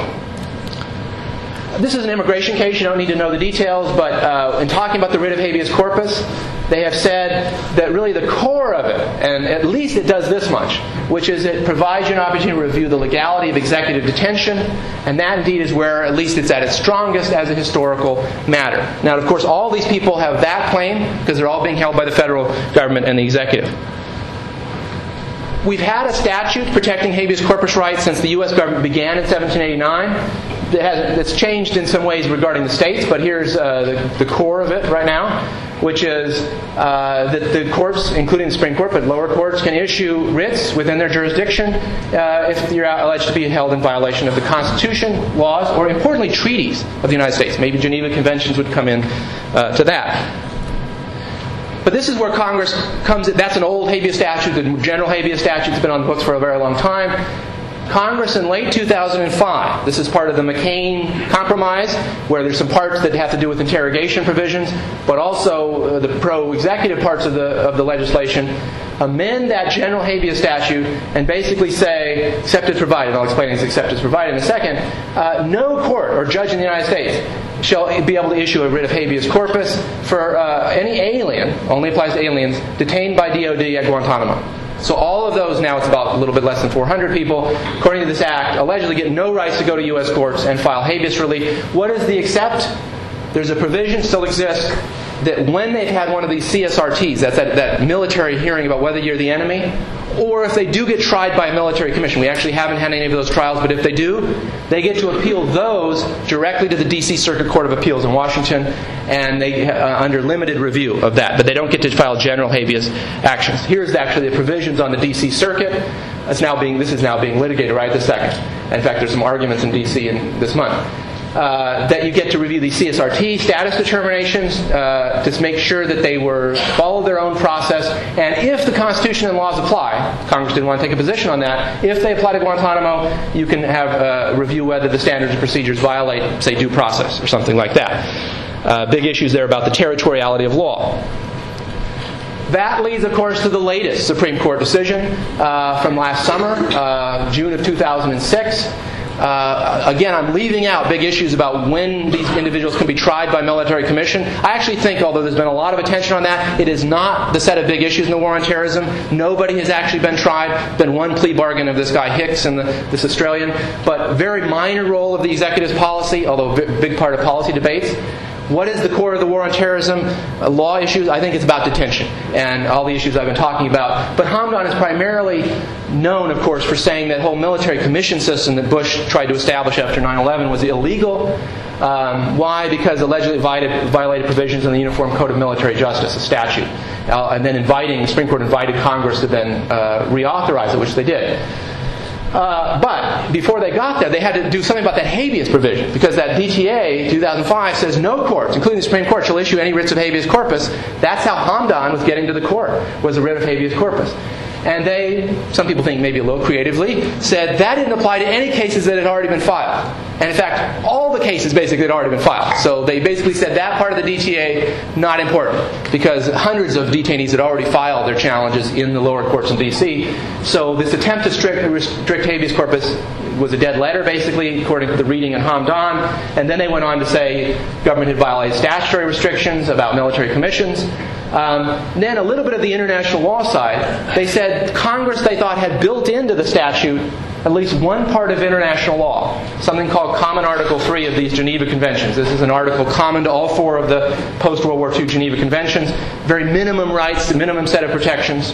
This is an immigration case. You don't need to know the details, but uh, in talking about the writ of habeas corpus, they have said that really the core of it, and at least it does this much, which is it provides you an opportunity to review the legality of executive detention, and that indeed is where at least it's at its strongest as a historical matter. Now, of course, all these people have that claim because they're all being held by the federal government and the executive. We've had a statute protecting habeas corpus rights since the U S government began in seventeen eighty-nine. It has, it's changed in some ways regarding the states, but here's uh, the, the core of it right now, which is uh, that the courts, including the Supreme Court, but lower courts, can issue writs within their jurisdiction uh, if you're alleged to be held in violation of the Constitution, laws, or importantly, treaties of the United States. Maybe Geneva Conventions would come in uh, to that. But this is where Congress comes in. That's an old habeas statute. The general habeas statute has been on the books for a very long time. Congress in late two thousand five, this is part of the McCain Compromise, where there's some parts that have to do with interrogation provisions, but also uh, the pro-executive parts of the of the legislation, amend that general habeas statute and basically say, except as provided, I'll explain this except as provided in a second, uh, no court or judge in the United States shall be able to issue a writ of habeas corpus for uh, any alien, only applies to aliens, detained by D O D at Guantanamo. So all of those, now it's about a little bit less than four hundred people, according to this act, allegedly get no rights to go to U S courts and file habeas relief. What is the except? There's a provision, still exists, that when they've had one of these C S R Ts, that's that, that military hearing about whether you're the enemy, or if they do get tried by a military commission, we actually haven't had any of those trials, but if they do, they get to appeal those directly to the D C Circuit Court of Appeals in Washington, and they uh, under limited review of that, but they don't get to file general habeas actions. Here's actually the provisions on the D C Circuit. It's now being, this is now being litigated right this second. In fact, there's some arguments in D C in this month. Uh, that you get to review the C S R T status determinations uh, to make sure that they were followed their own process, and if the Constitution and laws apply, Congress didn't want to take a position on that, if they apply to Guantanamo, you can have uh, review whether the standards and procedures violate, say, due process or something like that. Uh, big issues there about the territoriality of law. That leads, of course, to the latest Supreme Court decision uh, from last summer, uh, June of two thousand six. Uh, again, I'm leaving out big issues about when these individuals can be tried by military commission. I actually think, although there's been a lot of attention on that, it is not the set of big issues in the war on terrorism. Nobody has actually been tried. Been one plea bargain of this guy Hicks and the, this Australian, but very minor role of the executive's policy, although a big part of policy debates. What is the core of the war on terrorism uh, law issues? I think it's about detention and all the issues I've been talking about. But Hamdan is primarily known, of course, for saying that whole military commission system that Bush tried to establish after nine eleven was illegal. Um, why? Because allegedly violated, violated provisions in the Uniform Code of Military Justice, a statute. Uh, and then inviting, the Supreme Court invited Congress to then uh, reauthorize it, which they did. Uh, but before they got there, they had to do something about that habeas provision, because that D T A two thousand five says no courts, including the Supreme Court, shall issue any writs of habeas corpus. That's how Hamdan was getting to the court, was a writ of habeas corpus. And they, some people think maybe a little creatively, said that didn't apply to any cases that had already been filed. And in fact, all the cases basically had already been filed. So they basically said that part of the D T A, not important, because hundreds of detainees had already filed their challenges in the lower courts in D C. So this attempt to strict, restrict habeas corpus was a dead letter, basically, according to the reading in Hamdan. And then they went on to say government had violated statutory restrictions about military commissions. Um, then a little bit of the international law side. They said Congress, they thought, had built into the statute at least one part of international law, something called Common Article three of these Geneva Conventions. This is an article common to all four of the post-World War Two Geneva Conventions. Very minimum rights, the minimum set of protections.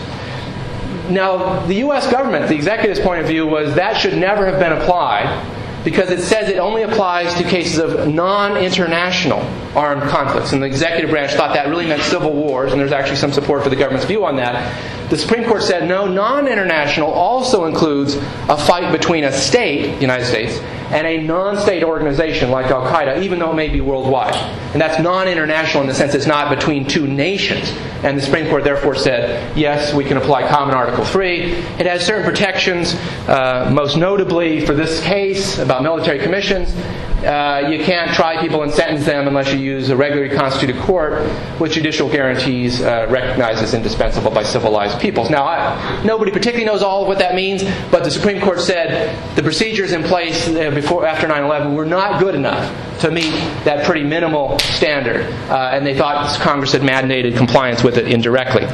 Now, the U S government, the executive's point of view was that should never have been applied, because it says it only applies to cases of non-international armed conflicts. And the executive branch thought that really meant civil wars, and there's actually some support for the government's view on that. The Supreme Court said, no, non-international also includes a fight between a state, the United States, and a non-state organization like Al-Qaeda, even though it may be worldwide. And that's non-international in the sense it's not between two nations. And the Supreme Court therefore said, yes, we can apply Common Article three. It has certain protections, uh, most notably for this case about military commissions. Uh, you can't try people and sentence them unless you use a regularly constituted court with judicial guarantees uh, recognized as indispensable by civilized peoples. Now, I, nobody particularly knows all of what that means, but the Supreme Court said the procedures in place uh, before after nine eleven were not good enough to meet that pretty minimal standard, uh, and they thought Congress had mandated compliance with it indirectly.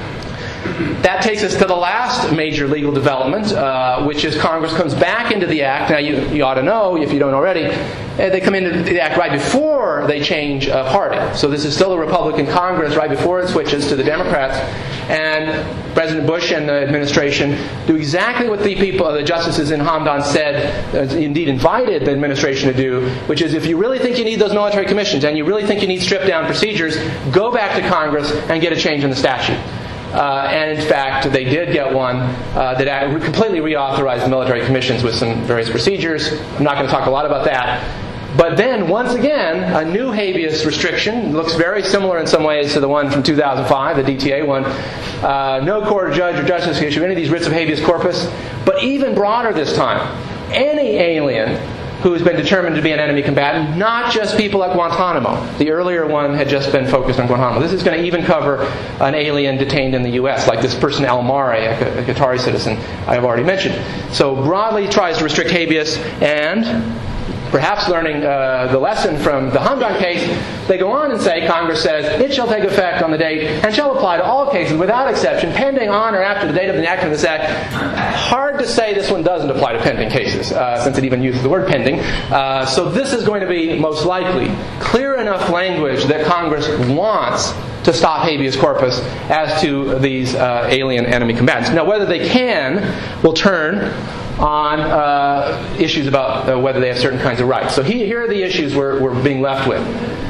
That takes us to the last major legal development, uh, which is Congress comes back into the Act. Now, you, you ought to know, if you don't already, uh, they come into the Act right before they change a party. So this is still a Republican Congress right before it switches to the Democrats. And President Bush and the administration do exactly what the people, the justices in Hamdan said, uh, indeed invited the administration to do, which is if you really think you need those military commissions and you really think you need stripped-down procedures, go back to Congress and get a change in the statute. Uh, and in fact, they did get one uh, that completely reauthorized the military commissions with some various procedures. I'm not going to talk a lot about that. But then, once again, a new habeas restriction looks very similar in some ways to the one from two thousand five, the D T A one. Uh, no court or judge or justice can issue any of these writs of habeas corpus, But even broader this time, any alien who has been determined to be an enemy combatant, not just people at Guantanamo. The earlier one had just been focused on Guantanamo. This is going to even cover an alien detained in the U S, like this person Al Mare, a Qatari citizen I have already mentioned. So broadly tries to restrict habeas, and perhaps learning uh, the lesson from the Hamdan case, they go on and say, Congress says, it shall take effect on the date and shall apply to all cases without exception, pending on or after the date of the enactment of this act. Hard to say this one doesn't apply to pending cases, uh, since it even uses the word pending. Uh, so this is going to be most likely clear enough language that Congress wants to stop habeas corpus as to these uh, alien enemy combatants. Now, whether they can will turn on uh, issues about uh, whether they have certain kinds of rights. So he, here are the issues we're, we're being left with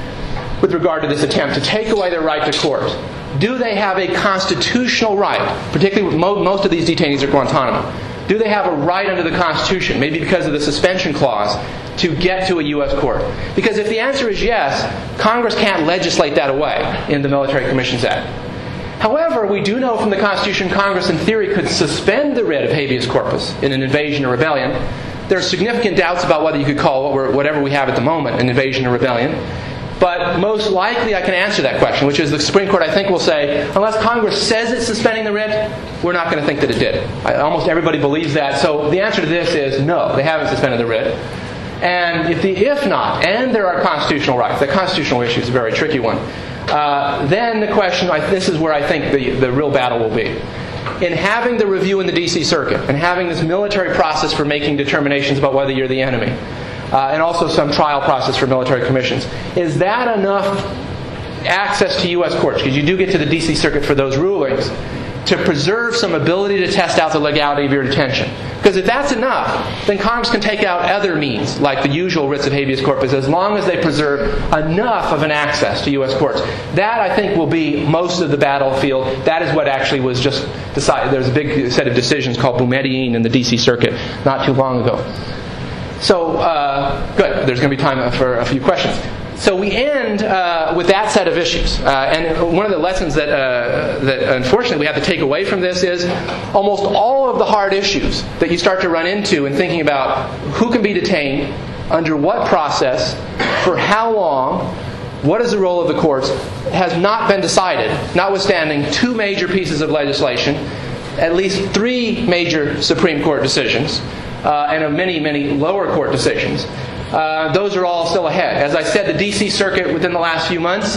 with regard to this attempt to take away their right to court. Do they have a constitutional right, particularly with mo- most of these detainees at Guantanamo? Do they have a right under the Constitution, maybe because of the suspension clause, to get to a U S court? Because if the answer is yes, Congress can't legislate that away in the Military Commissions Act. However, we do know from the Constitution Congress in theory could suspend the writ of habeas corpus in an invasion or rebellion. There are significant doubts about whether you could call what we're, whatever we have at the moment an invasion or rebellion. But most likely I can answer that question, which is the Supreme Court, I think, will say, unless Congress says it's suspending the writ, we're not going to think that it did. I, almost everybody believes that. So the answer to this is no, they haven't suspended the writ. And if, the, if not, and there are constitutional rights, the constitutional issue is a very tricky one, Uh, then the question, this is where I think the, the real battle will be. In having the review in the D C Circuit and having this military process for making determinations about whether you're the enemy, uh, and also some trial process for military commissions, is that enough access to U S courts, because you do get to the D C Circuit for those rulings, to preserve some ability to test out the legality of your detention? Because if that's enough, then Congress can take out other means, like the usual writs of habeas corpus, as long as they preserve enough of an access to U S courts. That, I think, will be most of the battlefield. That is what actually was just decided. There was a big set of decisions called Boumediene in the D C Circuit not too long ago. So, uh, good. There's going to be time for a few questions. So we end uh, with that set of issues. Uh, and one of the lessons that, uh, that unfortunately we have to take away from this is almost all of the hard issues that you start to run into in thinking about who can be detained, under what process, for how long, what is the role of the courts, has not been decided, notwithstanding two major pieces of legislation, at least three major Supreme Court decisions, uh, and of many, many lower court decisions. Uh, those are all still ahead. As I said, the D C Circuit within the last few months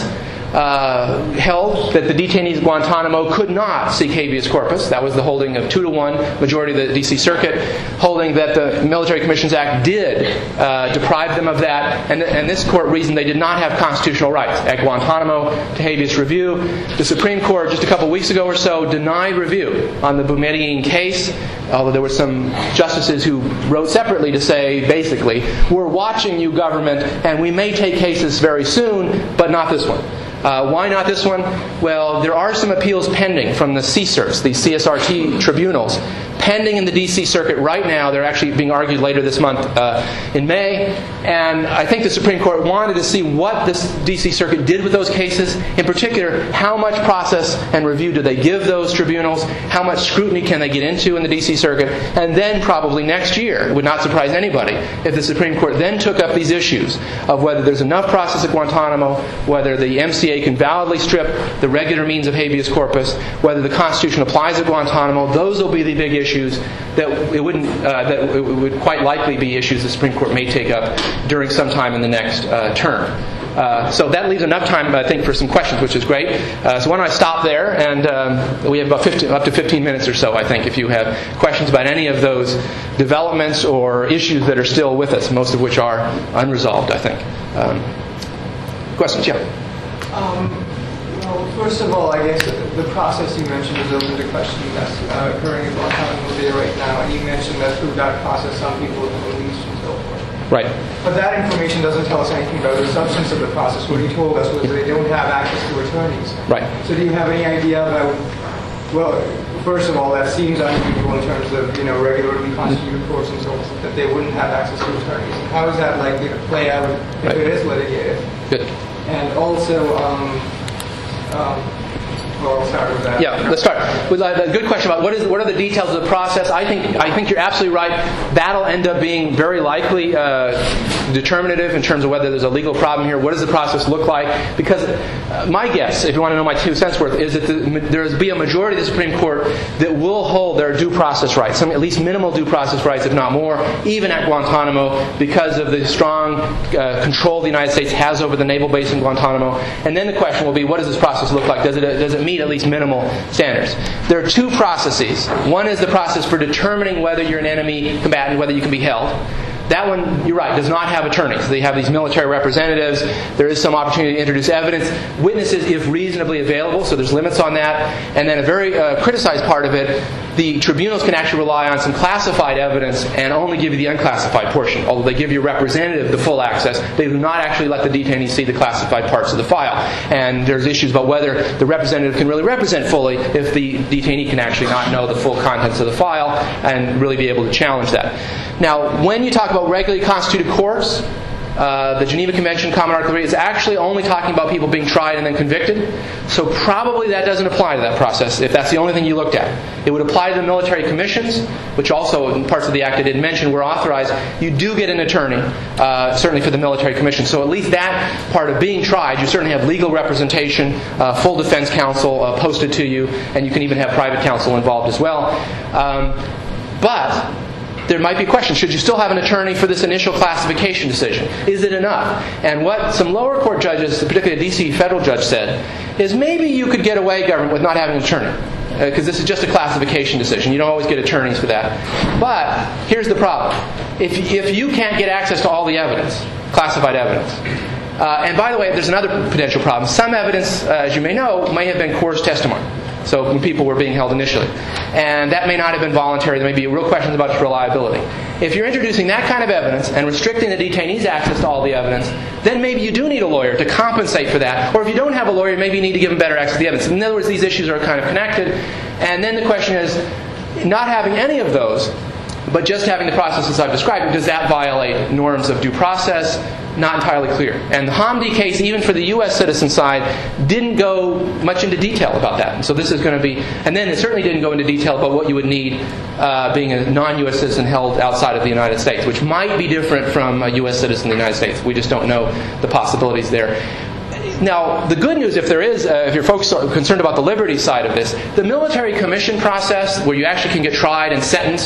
uh, held that the detainees at Guantanamo could not seek habeas corpus. That was the holding of two to one majority of the D C Circuit, holding that the Military Commissions Act did uh, deprive them of that, and, and this court reasoned they did not have constitutional rights at Guantanamo to habeas review. The Supreme Court just a couple weeks ago or so denied review on the Boumediene case, although there were some justices who wrote separately to say, basically, we're watching you, government, and we may take cases very soon, but not this one. Uh, why not this one? Well, there are some appeals pending from the C S R Ts, the C S R T tribunals, pending in the D C Circuit right now. They're actually being argued later this month uh, in May. And I think the Supreme Court wanted to see what this D C Circuit did with those cases. In particular, how much process and review do they give those tribunals? How much scrutiny can they get into in the D C Circuit? And then probably next year, it would not surprise anybody if the Supreme Court then took up these issues of whether there's enough process at Guantanamo, whether the M C A can validly strip the regular means of habeas corpus, whether the Constitution applies at Guantanamo. Those will be the big issues that it wouldn't uh, that it would quite likely be issues the Supreme Court may take up during some time in the next uh, term. Uh, so that leaves enough time, I think, for some questions, which is great. Uh, so why don't I stop there? And um, we have about fifteen, up to fifteen minutes or so, I think, if you have questions about any of those developments or issues that are still with us, most of which are unresolved, I think. Um, questions? Yeah. Um, well, first of all, I guess the process you mentioned is open to question that's uh, occurring in Guantanamo Bay right now, and you mentioned that through that process some people have been released and so forth. Right. But that information doesn't tell us anything about the substance of the process. What he told us was that they don't have access to attorneys. Right. So do you have any idea about, well, first of all, that seems unusual in terms of, you know, regularly constituted courts and so forth, that they wouldn't have access to attorneys. And how is that likely to play out if right. it is litigated? Good. And also, um, um, Well, we'll start with that. Yeah, let's start with a good question about what is what are the details of the process. I think I think you're absolutely right. That'll end up being very likely uh, determinative in terms of whether there's a legal problem here. What does the process look like? Because uh, my guess, if you want to know my two cents worth, is that the, there will be a majority of the Supreme Court that will hold their due process rights, some at least minimal due process rights, if not more, even at Guantanamo, because of the strong uh, control the United States has over the naval base in Guantanamo. And then the question will be, what does this process look like? Does it does it meet at least minimal standards? There are two processes. One is the process for determining whether you're an enemy combatant, whether you can be held. That one, you're right, does not have attorneys. They have these military representatives. There is some opportunity to introduce evidence. Witnesses, if reasonably available, so there's limits on that. And then a very uh, criticized part of it, the tribunals can actually rely on some classified evidence and only give you the unclassified portion. Although they give your representative the full access, they do not actually let the detainee see the classified parts of the file. And there's issues about whether the representative can really represent fully if the detainee can actually not know the full contents of the file and really be able to challenge that. Now, when you talk about regularly constituted courts, uh, the Geneva Convention, Common Article three, is actually only talking about people being tried and then convicted. So probably that doesn't apply to that process, if that's the only thing you looked at. It would apply to the military commissions, which also in parts of the Act I didn't mention were authorized. You do get an attorney, uh, certainly for the military commission. So at least that part of being tried, you certainly have legal representation, uh, full defense counsel uh, posted to you, and you can even have private counsel involved as well. Um, but there might be a question, should you still have an attorney for this initial classification decision? Is it enough? And what some lower court judges, particularly a D C federal judge, said is maybe you could get away, government, with not having an attorney. Because uh, this is just a classification decision. You don't always get attorneys for that. But here's the problem. If, if you can't get access to all the evidence, classified evidence, uh, and by the way, there's another potential problem. Some evidence, uh, as you may know, may have been coerced testimony. So when people were being held initially. And that may not have been voluntary. There may be real questions about its reliability. If you're introducing that kind of evidence and restricting the detainee's access to all the evidence, then maybe you do need a lawyer to compensate for that. Or if you don't have a lawyer, maybe you need to give them better access to the evidence. In other words, these issues are kind of connected. And then the question is, not having any of those, but just having the processes I've described, does that violate norms of due process? Not entirely clear. And the Hamdi case, even for the U S citizen side, didn't go much into detail about that. And so this is going to be, and then it certainly didn't go into detail about what you would need uh, being a non-U S citizen held outside of the United States, which might be different from a U S citizen in the United States. We just don't know the possibilities there. Now, the good news, if there is, uh, if you're folks are concerned about the liberty side of this, the military commission process, where you actually can get tried and sentenced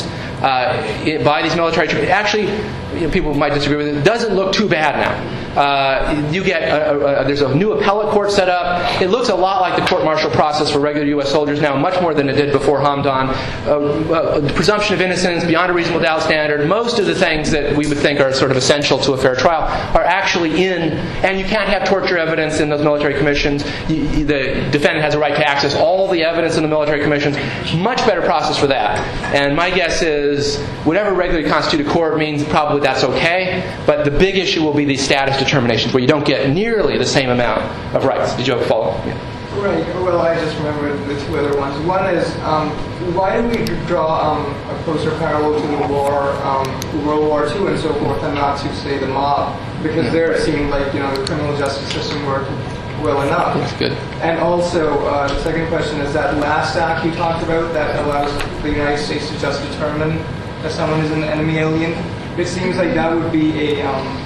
uh, by these military tribunals, actually, you know, people might disagree with it, doesn't look too bad now. Uh, you get a, a, a, there's a new appellate court set up. It looks a lot like the court-martial process for regular U S soldiers now, much more than it did before Hamdan. Uh, uh, the presumption of innocence, beyond a reasonable doubt standard, most of the things that we would think are sort of essential to a fair trial are actually in, and you can't have torture evidence in those military commissions. You, the defendant has a right to access all the evidence in the military commissions. Much better process for that. And my guess is whatever regularly constituted court means, probably that's okay. But the big issue will be these status determinations where you don't get nearly the same amount of rights. Did you have a follow-up? Yeah. Right. Well, I just remembered the two other ones. One is, um, why do we draw um, a closer parallel to the war, um, World War Two and so forth, and not to, say, the mob? Because there it seemed like, you know, the criminal justice system worked well enough. That's good. And also, uh, the second question is that last act you talked about that allows the United States to just determine that someone is an enemy alien. It seems like that would be a... Um,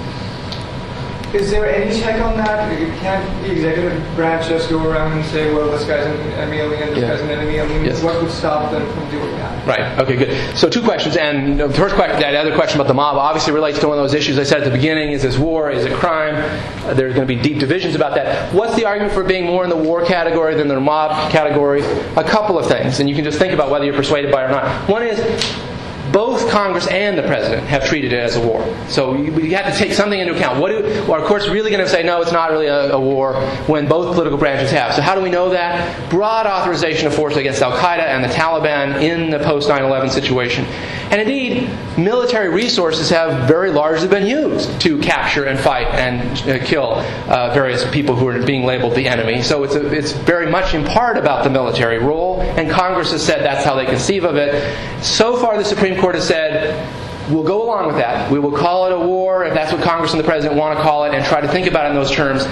Is there any check on that? Can't the executive branch just go around and say, well, this guy's an enemy alien, this yeah. guy's an enemy alien? Yes. What would stop them from doing that? Right. Okay, good. So two questions. And the first question, that other question about the mob obviously relates to one of those issues I said at the beginning. Is this war? Is it crime? Uh, there's going to be deep divisions about that. What's the argument for being more in the war category than the mob category? A couple of things. And you can just think about whether you're persuaded by it or not. One is, both Congress and the President have treated it as a war. So you, you have to take something into account. What do, are courts really going to say, no, it's not really a, a war, when both political branches have? So how do we know that? Broad authorization of force against Al-Qaeda and the Taliban in the post nine eleven situation. And indeed, military resources have very largely been used to capture and fight and uh, kill uh, various people who are being labeled the enemy. So it's, a, it's very much in part about the military role, and Congress has said that's how they conceive of it. So far, the Supreme Court has said, we'll go along with that. We will call it a war if that's what Congress and the President want to call it, and try to think about it in those terms.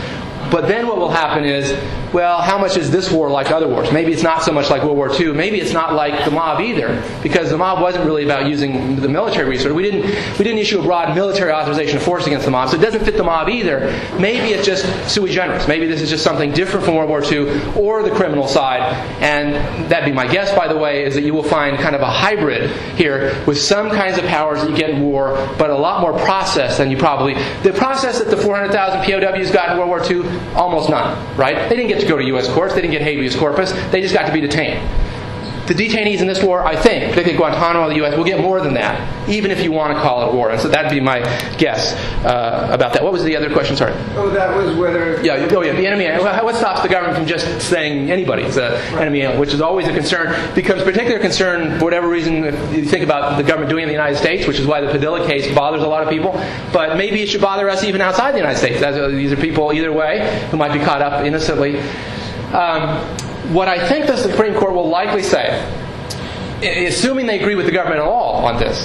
But then what will happen is, well, how much is this war like other wars? Maybe it's not so much like World War Two. Maybe it's not like the mob either, because the mob wasn't really about using the military resource. We didn't we didn't issue a broad military authorization of force against the mob, so it doesn't fit the mob either. Maybe it's just sui generis. Maybe this is just something different from World War Two or the criminal side. And that'd be my guess, by the way, is that you will find kind of a hybrid here with some kinds of powers that you get in war, but a lot more process than you probably... The process that the four hundred thousand P O Ws got in World War Two, almost none, right? They didn't get to go to U S courts. They didn't get habeas corpus. They just got to be detained. The detainees in this war, I think, particularly Guantanamo, the U S, will get more than that, even if you want to call it war. And so that'd be my guess uh, about that. What was the other question? Sorry. Oh, that was whether... Yeah, oh yeah, the enemy. What stops the government from just saying anybody is an right. enemy, which is always a concern, becomes particular concern for whatever reason if you think about the government doing in the United States, which is why the Padilla case bothers a lot of people. But maybe it should bother us even outside the United States. These are people either way who might be caught up innocently. Um, What I think the Supreme Court will likely say, assuming they agree with the government at all on this,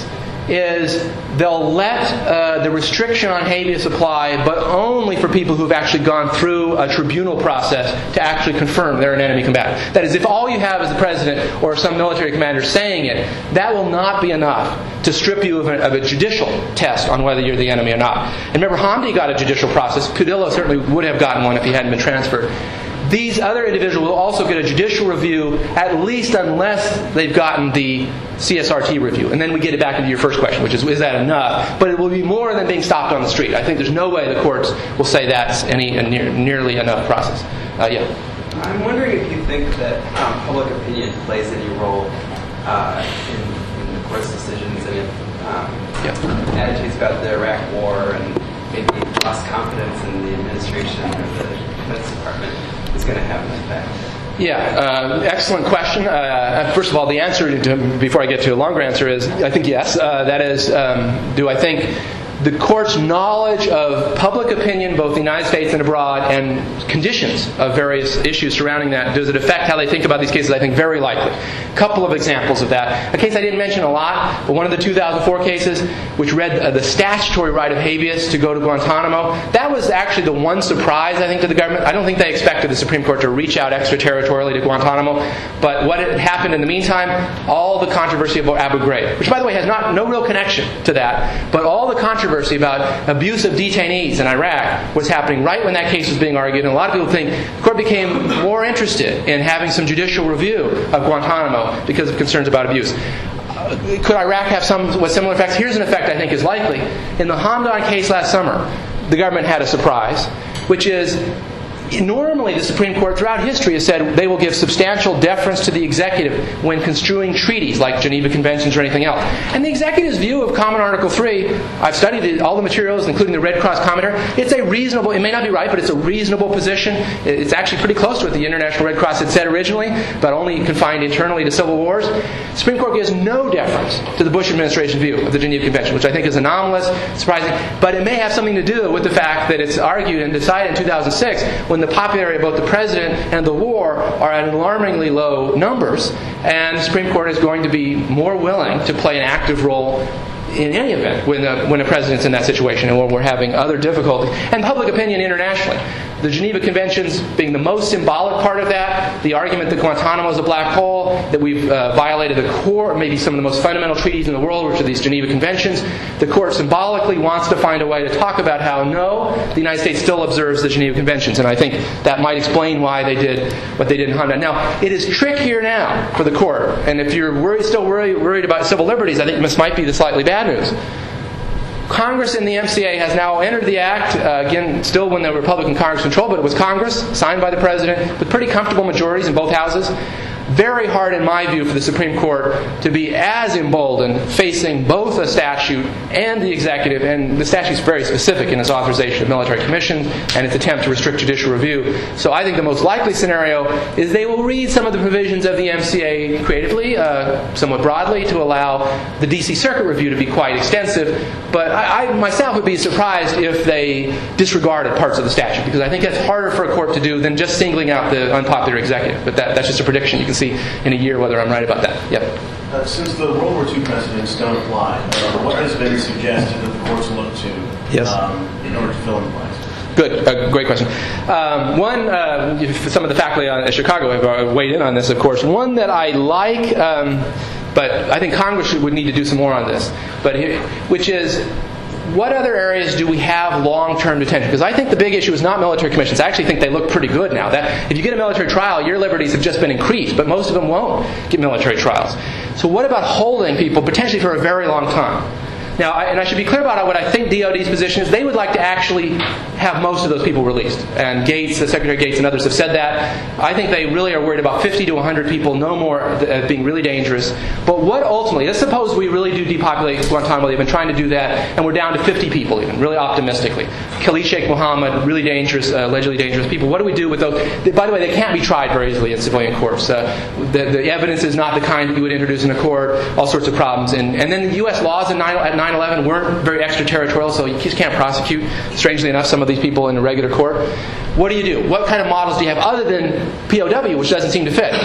is they'll let uh, the restriction on habeas apply, but only for people who've actually gone through a tribunal process to actually confirm they're an enemy combatant. That is, if all you have is the president or some military commander saying it, that will not be enough to strip you of a, of a judicial test on whether you're the enemy or not. And remember, Hamdi got a judicial process. Padilla certainly would have gotten one if he hadn't been transferred. These other individuals will also get a judicial review, at least unless they've gotten the C S R T review. And then we get it back into your first question, which is, is that enough? But it will be more than being stopped on the street. I think there's no way the courts will say that's any near, nearly enough process. Uh, yeah. I'm wondering if you think that um, public opinion plays any role uh, in, in the court's decisions, and if um, yeah. attitudes about the Iraq War and maybe lost confidence in the administration or the Defense Department is going to have an effect. Yeah, uh, excellent question. Uh, first of all, the answer, to, before I get to a longer answer, is I think yes. Uh, that is, um, do I think the court's knowledge of public opinion, both in the United States and abroad, and conditions of various issues surrounding that, does it affect how they think about these cases? I think very likely. A couple of examples of that. A case I didn't mention a lot, but one of the two thousand four cases, which read uh, the statutory right of habeas to go to Guantanamo, that was actually the one surprise, I think, to the government. I don't think they expected the Supreme Court to reach out extraterritorially to Guantanamo, but what had happened in the meantime, all the controversy about Abu Ghraib, which, by the way, has not no real connection to that, but all the controversy about abuse of detainees in Iraq was happening right when that case was being argued, and a lot of people think the court became more interested in having some judicial review of Guantanamo because of concerns about abuse. Uh, could Iraq have some with similar effects? Here's an effect I think is likely. In the Hamdan case last summer, the government had a surprise, which is normally the Supreme Court throughout history has said they will give substantial deference to the executive when construing treaties like Geneva Conventions or anything else. And the executive's view of Common Article three, I've studied it, all the materials, including the Red Cross commentary, it's a reasonable, it may not be right, but it's a reasonable position. It's actually pretty close to what the International Red Cross had said originally, but only confined internally to civil wars. The Supreme Court gives no deference to the Bush administration view of the Geneva Convention, which I think is anomalous, surprising, but it may have something to do with the fact that it's argued and decided in two thousand six when the popularity of both the president and the war are at alarmingly low numbers, and the Supreme Court is going to be more willing to play an active role in any event when the, when a president's in that situation and when we're having other difficulties. And public opinion internationally. The Geneva Conventions being the most symbolic part of that, the argument that Guantanamo is a black hole, that we've uh, violated the core, maybe some of the most fundamental treaties in the world, which are these Geneva Conventions. The court symbolically wants to find a way to talk about how, no, the United States still observes the Geneva Conventions. And I think that might explain why they did what they did in Hamdan. Now, it is trickier now for the court. And if you're worried, still worried, worried about civil liberties, I think this might be the slightly bad news. Congress in the M C A has now entered the act, uh, again, still when the Republican Congress controlled, but it was Congress, signed by the President, with pretty comfortable majorities in both houses. Very hard, in my view, for the Supreme Court to be as emboldened facing both a statute and the executive, and the statute's very specific in its authorization of military commissions and its attempt to restrict judicial review. So I think the most likely scenario is they will read some of the provisions of the M C A creatively, uh, somewhat broadly, to allow the D C Circuit review to be quite extensive. But I, I myself would be surprised if they disregarded parts of the statute, because I think that's harder for a court to do than just singling out the unpopular executive. But that, that's just a prediction. You can see in a year whether I'm right about that. Yep. Uh, since the World War Two precedents don't apply, uh, what has been suggested that the courts look to yes. um, in order to fill in the blanks? Good. Uh, great question. Um, one, uh, some of the faculty at Chicago have weighed in on this, of course. One that I like, um, but I think Congress would need to do some more on this, but which is, what other areas do we have long-term detention? Because I think the big issue is not military commissions. I actually think they look pretty good now. That if you get a military trial, your liberties have just been increased, but most of them won't get military trials. So what about holding people potentially for a very long time? Now, I, and I should be clear about what I think D O D's position is. They would like to actually have most of those people released. And Gates, the Secretary Gates and others have said that. I think they really are worried about fifty to one hundred people, no more, uh, being really dangerous. But what ultimately, let's suppose we really do depopulate Guantanamo. They've been trying to do that, and we're down to fifty people even, really optimistically. Khalid Sheikh Mohammed, really dangerous, uh, allegedly dangerous people. What do we do with those? They, by the way, they can't be tried very easily in civilian courts. Uh, the, the evidence is not the kind that you would introduce in a court, all sorts of problems. And, and then the U S laws in nine, at nine eleven weren't very extraterritorial, so you just can't prosecute, strangely enough, some of these people in a regular court. What do you do? What kind of models do you have other than P O W, which doesn't seem to fit?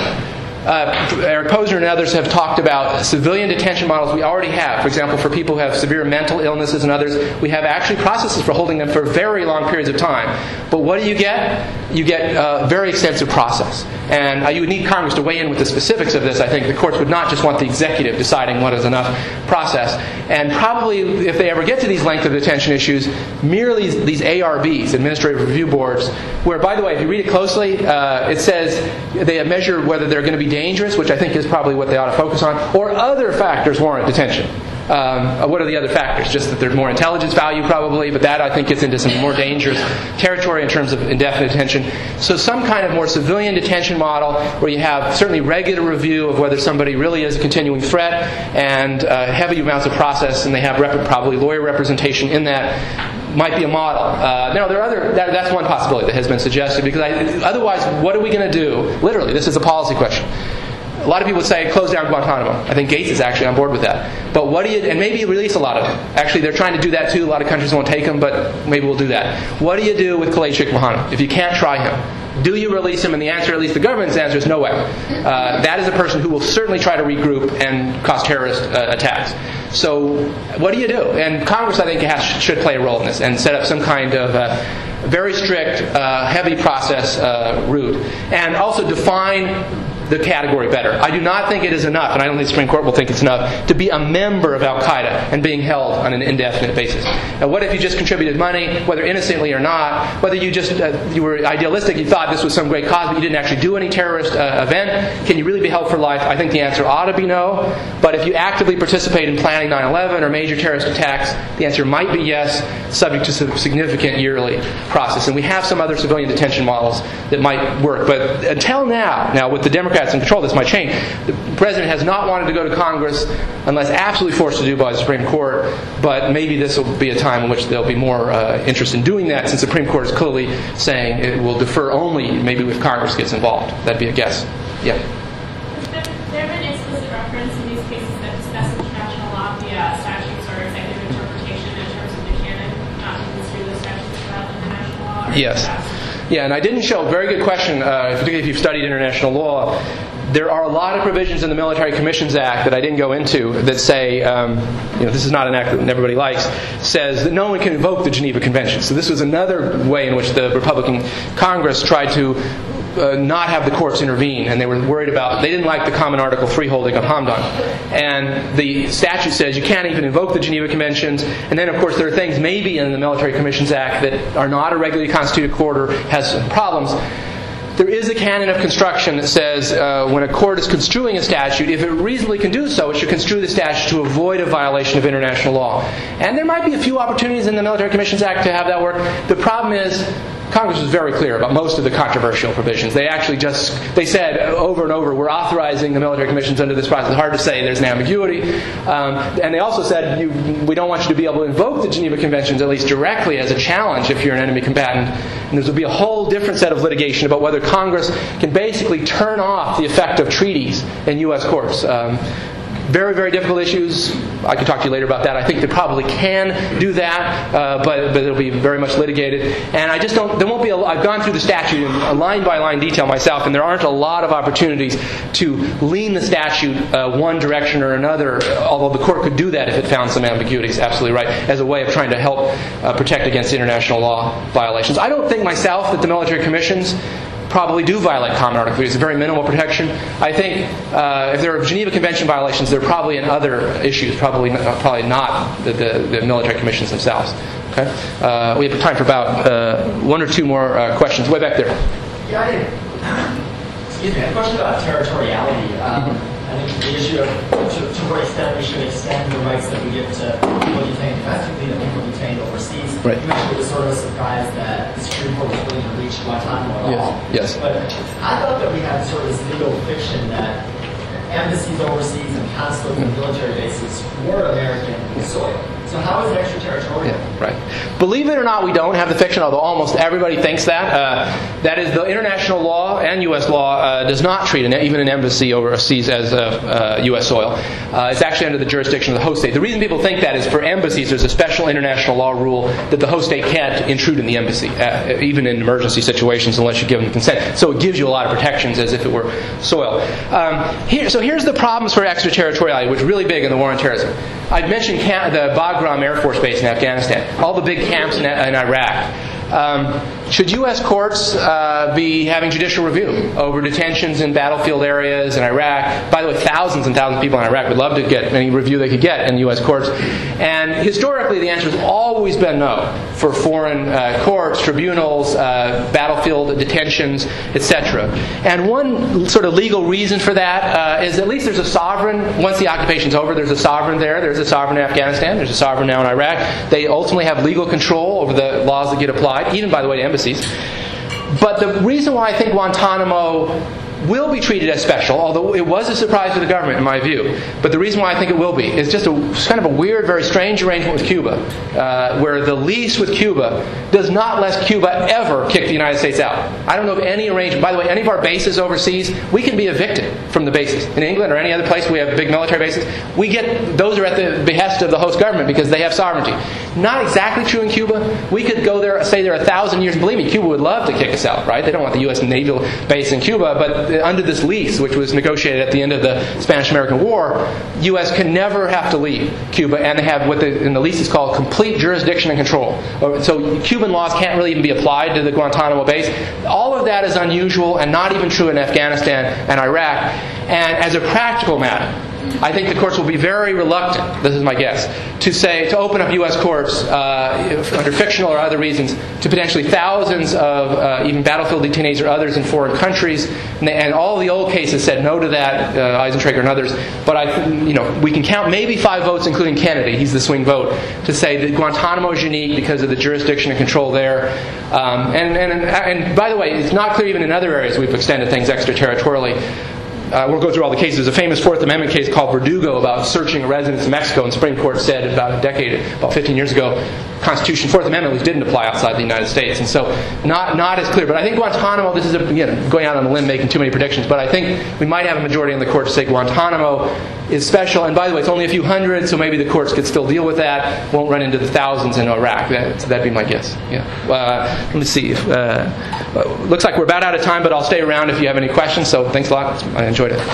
Uh, Eric Posner and others have talked about civilian detention models we already have. For example, for people who have severe mental illnesses and others, we have actually processes for holding them for very long periods of time. But what do you get? You get a very extensive process. And uh, you would need Congress to weigh in with the specifics of this. I think the courts would not just want the executive deciding what is enough process. And probably, if they ever get to these length of detention issues, merely these A R Bs, Administrative Review Boards, where, by the way, if you read it closely, uh, it says they measure whether they're going to be dangerous, which I think is probably what they ought to focus on, or other factors warrant detention. Um, what are the other factors? Just that there's more intelligence value probably, but that I think gets into some more dangerous territory in terms of indefinite detention. So some kind of more civilian detention model where you have certainly regular review of whether somebody really is a continuing threat and uh, heavy amounts of process, and they have rep- probably lawyer representation in that, might be a model. Uh, now, there are other. That, that's one possibility that has been suggested, because I, otherwise, what are we going to do? Literally, this is a policy question. A lot of people would say close down Guantanamo. I think Gates is actually on board with that. But what do you, and maybe release a lot of them. Actually, they're trying to do that too. A lot of countries won't take them, but maybe we'll do that. What do you do with Khalid Sheikh Mohammed if you can't try him? Do you release him? And the answer, at least the government's answer, is no way. Uh, that is a person who will certainly try to regroup and cause terrorist uh, attacks. So what do you do? And Congress, I think, has, should play a role in this and set up some kind of uh, very strict, uh, heavy process uh, route. And also define the category better. I do not think it is enough, and I don't think the Supreme Court will think it's enough, to be a member of Al-Qaeda and being held on an indefinite basis. Now, what if you just contributed money, whether innocently or not, whether you just uh, you were idealistic, you thought this was some great cause, but you didn't actually do any terrorist uh, event? Can you really be held for life? I think the answer ought to be no. But if you actively participate in planning nine eleven or major terrorist attacks, the answer might be yes, subject to some significant yearly process. And we have some other civilian detention models that might work. But until now, now with the Democrats in control, this might change. The President has not wanted to go to Congress unless absolutely forced to do by the Supreme Court, but maybe this will be a time in which there'll be more uh, interest in doing that, since the Supreme Court is clearly saying it will defer only maybe if Congress gets involved. That'd be a guess. Yeah. There have been explicit reference in these cases that discuss international law via statutes or executive interpretation in terms of the canon, not to construe the statutes without international law? Yes. Yeah, and I didn't show, very good question, uh, particularly if you've studied international law. There are a lot of provisions in the Military Commissions Act that I didn't go into that say, um, you know, this is not an act that everybody likes, says that no one can invoke the Geneva Convention. So this was another way in which the Republican Congress tried to Uh, not have the courts intervene, and they were worried about, they didn't like the common Article three holding of Hamdan. And the statute says you can't even invoke the Geneva Conventions, and then of course there are things maybe in the Military Commissions Act that are not a regularly constituted court or has problems. There is a canon of construction that says uh, when a court is construing a statute, if it reasonably can do so, it should construe the statute to avoid a violation of international law. And there might be a few opportunities in the Military Commissions Act to have that work. The problem is, Congress was very clear about most of the controversial provisions. They actually just, they said over and over, we're authorizing the military commissions under this process. It's hard to say, there's an ambiguity. Um, and they also said, you, we don't want you to be able to invoke the Geneva Conventions, at least directly, as a challenge if you're an enemy combatant. And there's will be a whole different set of litigation about whether Congress can basically turn off the effect of treaties in U S courts. Um, very, very difficult issues, I can talk to you later about that. I think they probably can do that, uh, but, but it'll be very much litigated. And I just don't, there won't be a, I've gone through the statute in a line-by-line detail myself, and there aren't a lot of opportunities to lean the statute uh, one direction or another, although the court could do that if it found some ambiguities, absolutely right, as a way of trying to help uh, protect against international law violations. I don't think myself that the military commissions probably do violate common article. It's a very minimal protection. I think uh, if there are Geneva Convention violations, they're probably in other issues, probably not, probably not the, the, the military commissions themselves. Okay, uh, we have time for about uh, one or two more uh, questions. Way back there. Yeah, I had, excuse me, a question about territoriality. Um, I think the issue of to, to what extent we should extend the rights that we give to people detained domestically to people detained overseas. Right. You mentioned it was sort of a surprise that the Supreme Court was willing to reach Guantanamo at all. Yes. Yes. But I thought that we had sort of this legal fiction that embassies overseas and consulates and military bases were American soil. So how is it extraterritorial? Yeah, right. Believe it or not, we don't have the fiction, although almost everybody thinks that. Uh, that is, the international law and U S law uh, does not treat an, even an embassy overseas as uh, uh, U S soil. Uh, it's actually under the jurisdiction of the host state. The reason people think that is for embassies, there's a special international law rule that the host state can't intrude in the embassy, uh, even in emergency situations, unless you give them consent. So it gives you a lot of protections as if it were soil. Um, here, so here's the problems for extraterritoriality, which is really big in the war on terrorism. I'd mentioned Cam- the Bagram Air Force Base in Afghanistan, all the big camps in, in Iraq. Um, should U S courts uh, be having judicial review over detentions in battlefield areas in Iraq? By the way, thousands and thousands of people in Iraq would love to get any review they could get in U S courts. And historically, the answer has always been no for foreign uh, courts, tribunals, uh, battlefield detentions, et cetera. And one sort of legal reason for that uh, is at least there's a sovereign, once the occupation's over, there's a sovereign there. There's a sovereign in Afghanistan. There's a sovereign now in Iraq. They ultimately have legal control over the laws that get applied, even, by the way, to embassies. But the reason why I think Guantanamo will be treated as special, although it was a surprise to the government in my view, but the reason why I think it will be is just a kind of a weird, very strange arrangement with Cuba, uh, where the lease with Cuba does not let Cuba ever kick the United States out. I don't know of any arrangement. By the way, any of our bases overseas, we can be evicted from the bases. In England or any other place we have big military bases, we get, those are at the behest of the host government because they have sovereignty. Not exactly true in Cuba. We could go there, stay there a thousand years, and believe me, Cuba would love to kick us out, right? They don't want the U S naval base in Cuba, but under this lease, which was negotiated at the end of the Spanish-American War, U S can never have to leave Cuba, and they have what the, in the lease is called complete jurisdiction and control. So Cuban laws can't really even be applied to the Guantanamo base. All of that is unusual and not even true in Afghanistan and Iraq. And as a practical matter, I think the courts will be very reluctant, this is my guess, to say, to open up U S courts uh, under fictional or other reasons to potentially thousands of uh, even battlefield detainees or others in foreign countries. And, they, and all the old cases said no to that, uh, Eisentrager and others. But I, you know, we can count maybe five votes, including Kennedy, he's the swing vote, to say that Guantanamo is unique because of the jurisdiction and control there. Um, and, and, and by the way, it's not clear even in other areas we've extended things extraterritorially. Uh, we'll go through all the cases. There's a famous Fourth Amendment case called Verdugo about searching a residence in Mexico, and the Supreme Court said about a decade, about fifteen years ago, Constitution, Fourth Amendment, which didn't apply outside the United States. And so not not as clear. But I think Guantanamo, this is, a, again, going out on a limb, making too many predictions, but I think we might have a majority in the court to say Guantanamo is special. And by the way, it's only a few hundred, so maybe the courts could still deal with that. Won't run into the thousands in Iraq. That, that'd be my guess. Yeah. Uh, let me see. If, uh, looks like we're about out of time, but I'll stay around if you have any questions. So thanks a lot. I enjoyed it.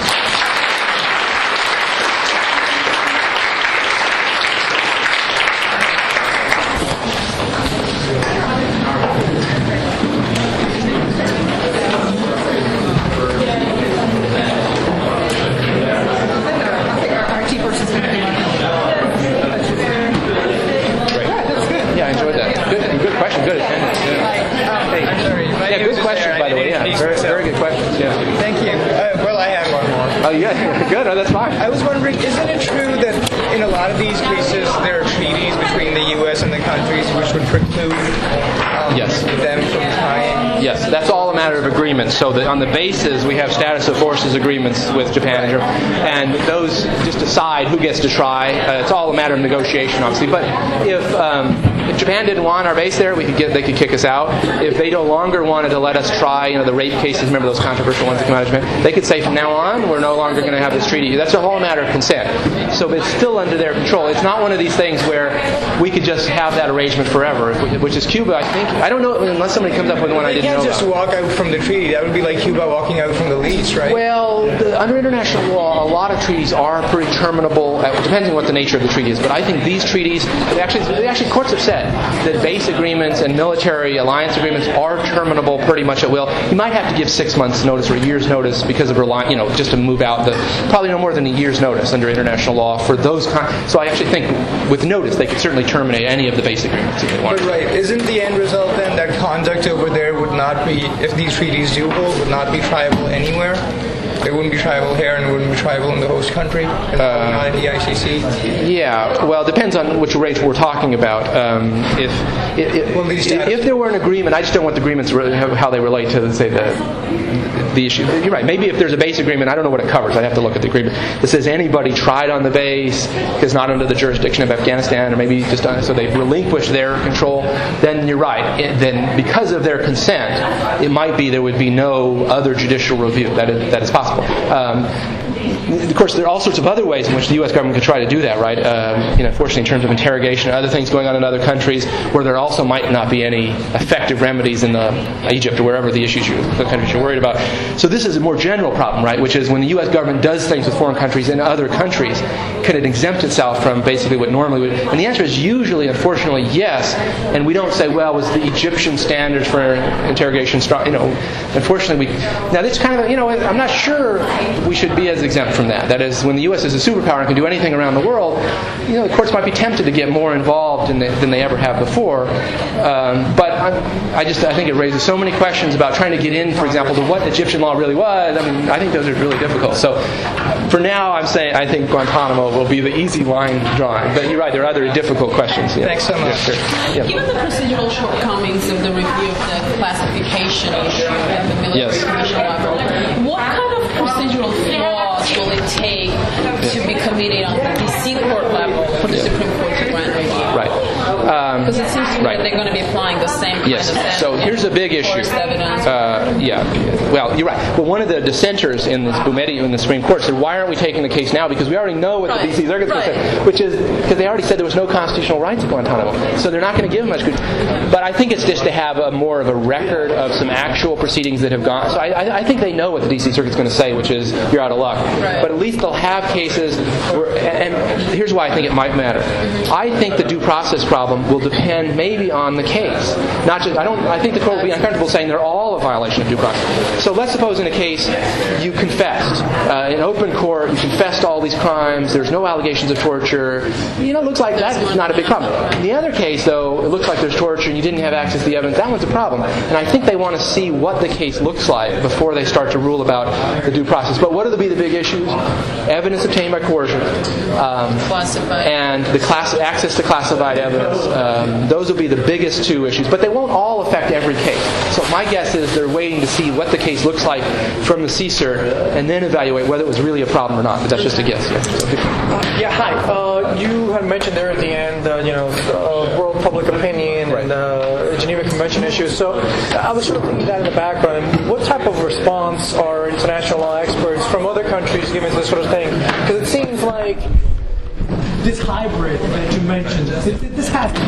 So that on the bases, we have status of forces agreements with Japan and Germany. And those just decide who gets to try. Uh, it's all a matter of negotiation, obviously. But if... Um, if Japan didn't want our base there, we could get they could kick us out. If they no longer wanted to let us try, you know, the rape cases, remember those controversial ones that came out of Japan, they could say from now on we're no longer going to have this treaty. That's a whole matter of consent. So it's still under their control. It's not one of these things where we could just have that arrangement forever, which is Cuba. I think I don't know unless somebody comes up with one I didn't know about. You can't just walk out from the treaty. That would be like Cuba walking out from the lease, right? Well, the, under international law, a lot of treaties are pretty terminable, uh, depending on what the nature of the treaty is. But I think these treaties, they actually, they actually courts have said that base agreements and military alliance agreements are terminable pretty much at will. You might have to give six months' notice or a year's notice because of rely, you know, just to move out. The probably no more than a year's notice under international law for those kinds. So I actually think with notice they could certainly terminate any of the base agreements if they want. But right, isn't the end result then that conduct over there would not be, if these treaties do hold, would not be triable anywhere? It wouldn't be tribal here, and it wouldn't be tribal in the host country, and uh, not in the I C C. Yeah, well, it depends on which rates we're talking about. Um, if if, well, if, if there were an agreement, I just don't want the agreements how they relate to, say, the the issue. You're right. Maybe if there's a base agreement, I don't know what it covers. I'd have to look at the agreement. That says anybody tried on the base is not under the jurisdiction of Afghanistan, or maybe just on, so they've relinquished their control. Then you're right. It, then because of their consent, it might be there would be no other judicial review. That is that is possible. Um, of course, there are all sorts of other ways in which the U S government could try to do that, right? Um, you know, fortunately, in terms of interrogation, other things going on in other countries where there also might not be any effective remedies in the, Egypt or wherever the issues, you, the countries you're worried about. So this is a more general problem, right? Which is when the U S government does things with foreign countries in other countries, can it exempt itself from basically what normally would? And the answer is usually, unfortunately, yes. And we don't say, well, was the Egyptian standards for interrogation strong? You know, unfortunately, we now this kind of, you know, I'm not sure we should be as exempt from that. That is, when the U S is a superpower and can do anything around the world, you know, the courts might be tempted to get more involved in the, than they ever have before. Um, but I'm, I just I think it raises so many questions about trying to get in, for example, to what Egyptian law really was. I mean, I think those are really difficult. So for now, I'm saying I think Guantanamo will be the easy line drawing. But you're right, there are other difficult questions. Yeah. Thanks so much. Yeah, sure. Yeah. Given the procedural shortcomings of the review of the classification issue at the military Yes. commission level, what kind of procedural flaws will it take to be committed on the D C court level for the Yeah. Supreme Court to grant review? Right. Um, Because it seems to me right. that they're going to be applying the same kind Yes. of standard. So here's a big issue. Forced evidence. Uh, yeah. Well, you're right. Well, one of the dissenters in this Boumedi in the Supreme Court said, "Why aren't we taking the case now? Because we already know what Right. the D C Circuit's going to Right. say." Which is because they already said there was no constitutional rights at Guantanamo, so they're not going to give much good. But I think it's just to have a more of a record of some actual proceedings that have gone. So I, I, I think they know what the D C Circuit's going to say, which is you're out of luck. Right. But at least they'll have cases. Where, and, and here's why I think it might matter. I think the due process problem will depend maybe on the case. Not just I don't. I think the court will be uncomfortable saying they're all a violation of due process. So let's suppose in a case you confessed uh, in open court, you confessed all these crimes. There's no allegations of torture. You know, it looks like that's not a big problem. In the other case, though, it looks like there's torture and you didn't have access to the evidence. That one's a problem. And I think they want to see what the case looks like before they start to rule about the due process. But what will be the big issues? Evidence obtained by coercion, um, Classified. and the class access to classified evidence. Um, those will be the biggest two issues. But they won't all affect every case. So my guess is they're waiting to see what the case looks like from the C C I R and then evaluate whether it was really a problem or not. But that's just a guess. Yeah. Uh, yeah, hi. Uh, you had mentioned there at the end, uh, you know, uh, world public opinion and uh, Geneva Convention issues. So I was sort of thinking that in the background. What type of response are international law experts from other countries giving to this sort of thing? Because it seems like this hybrid that you mentioned, this has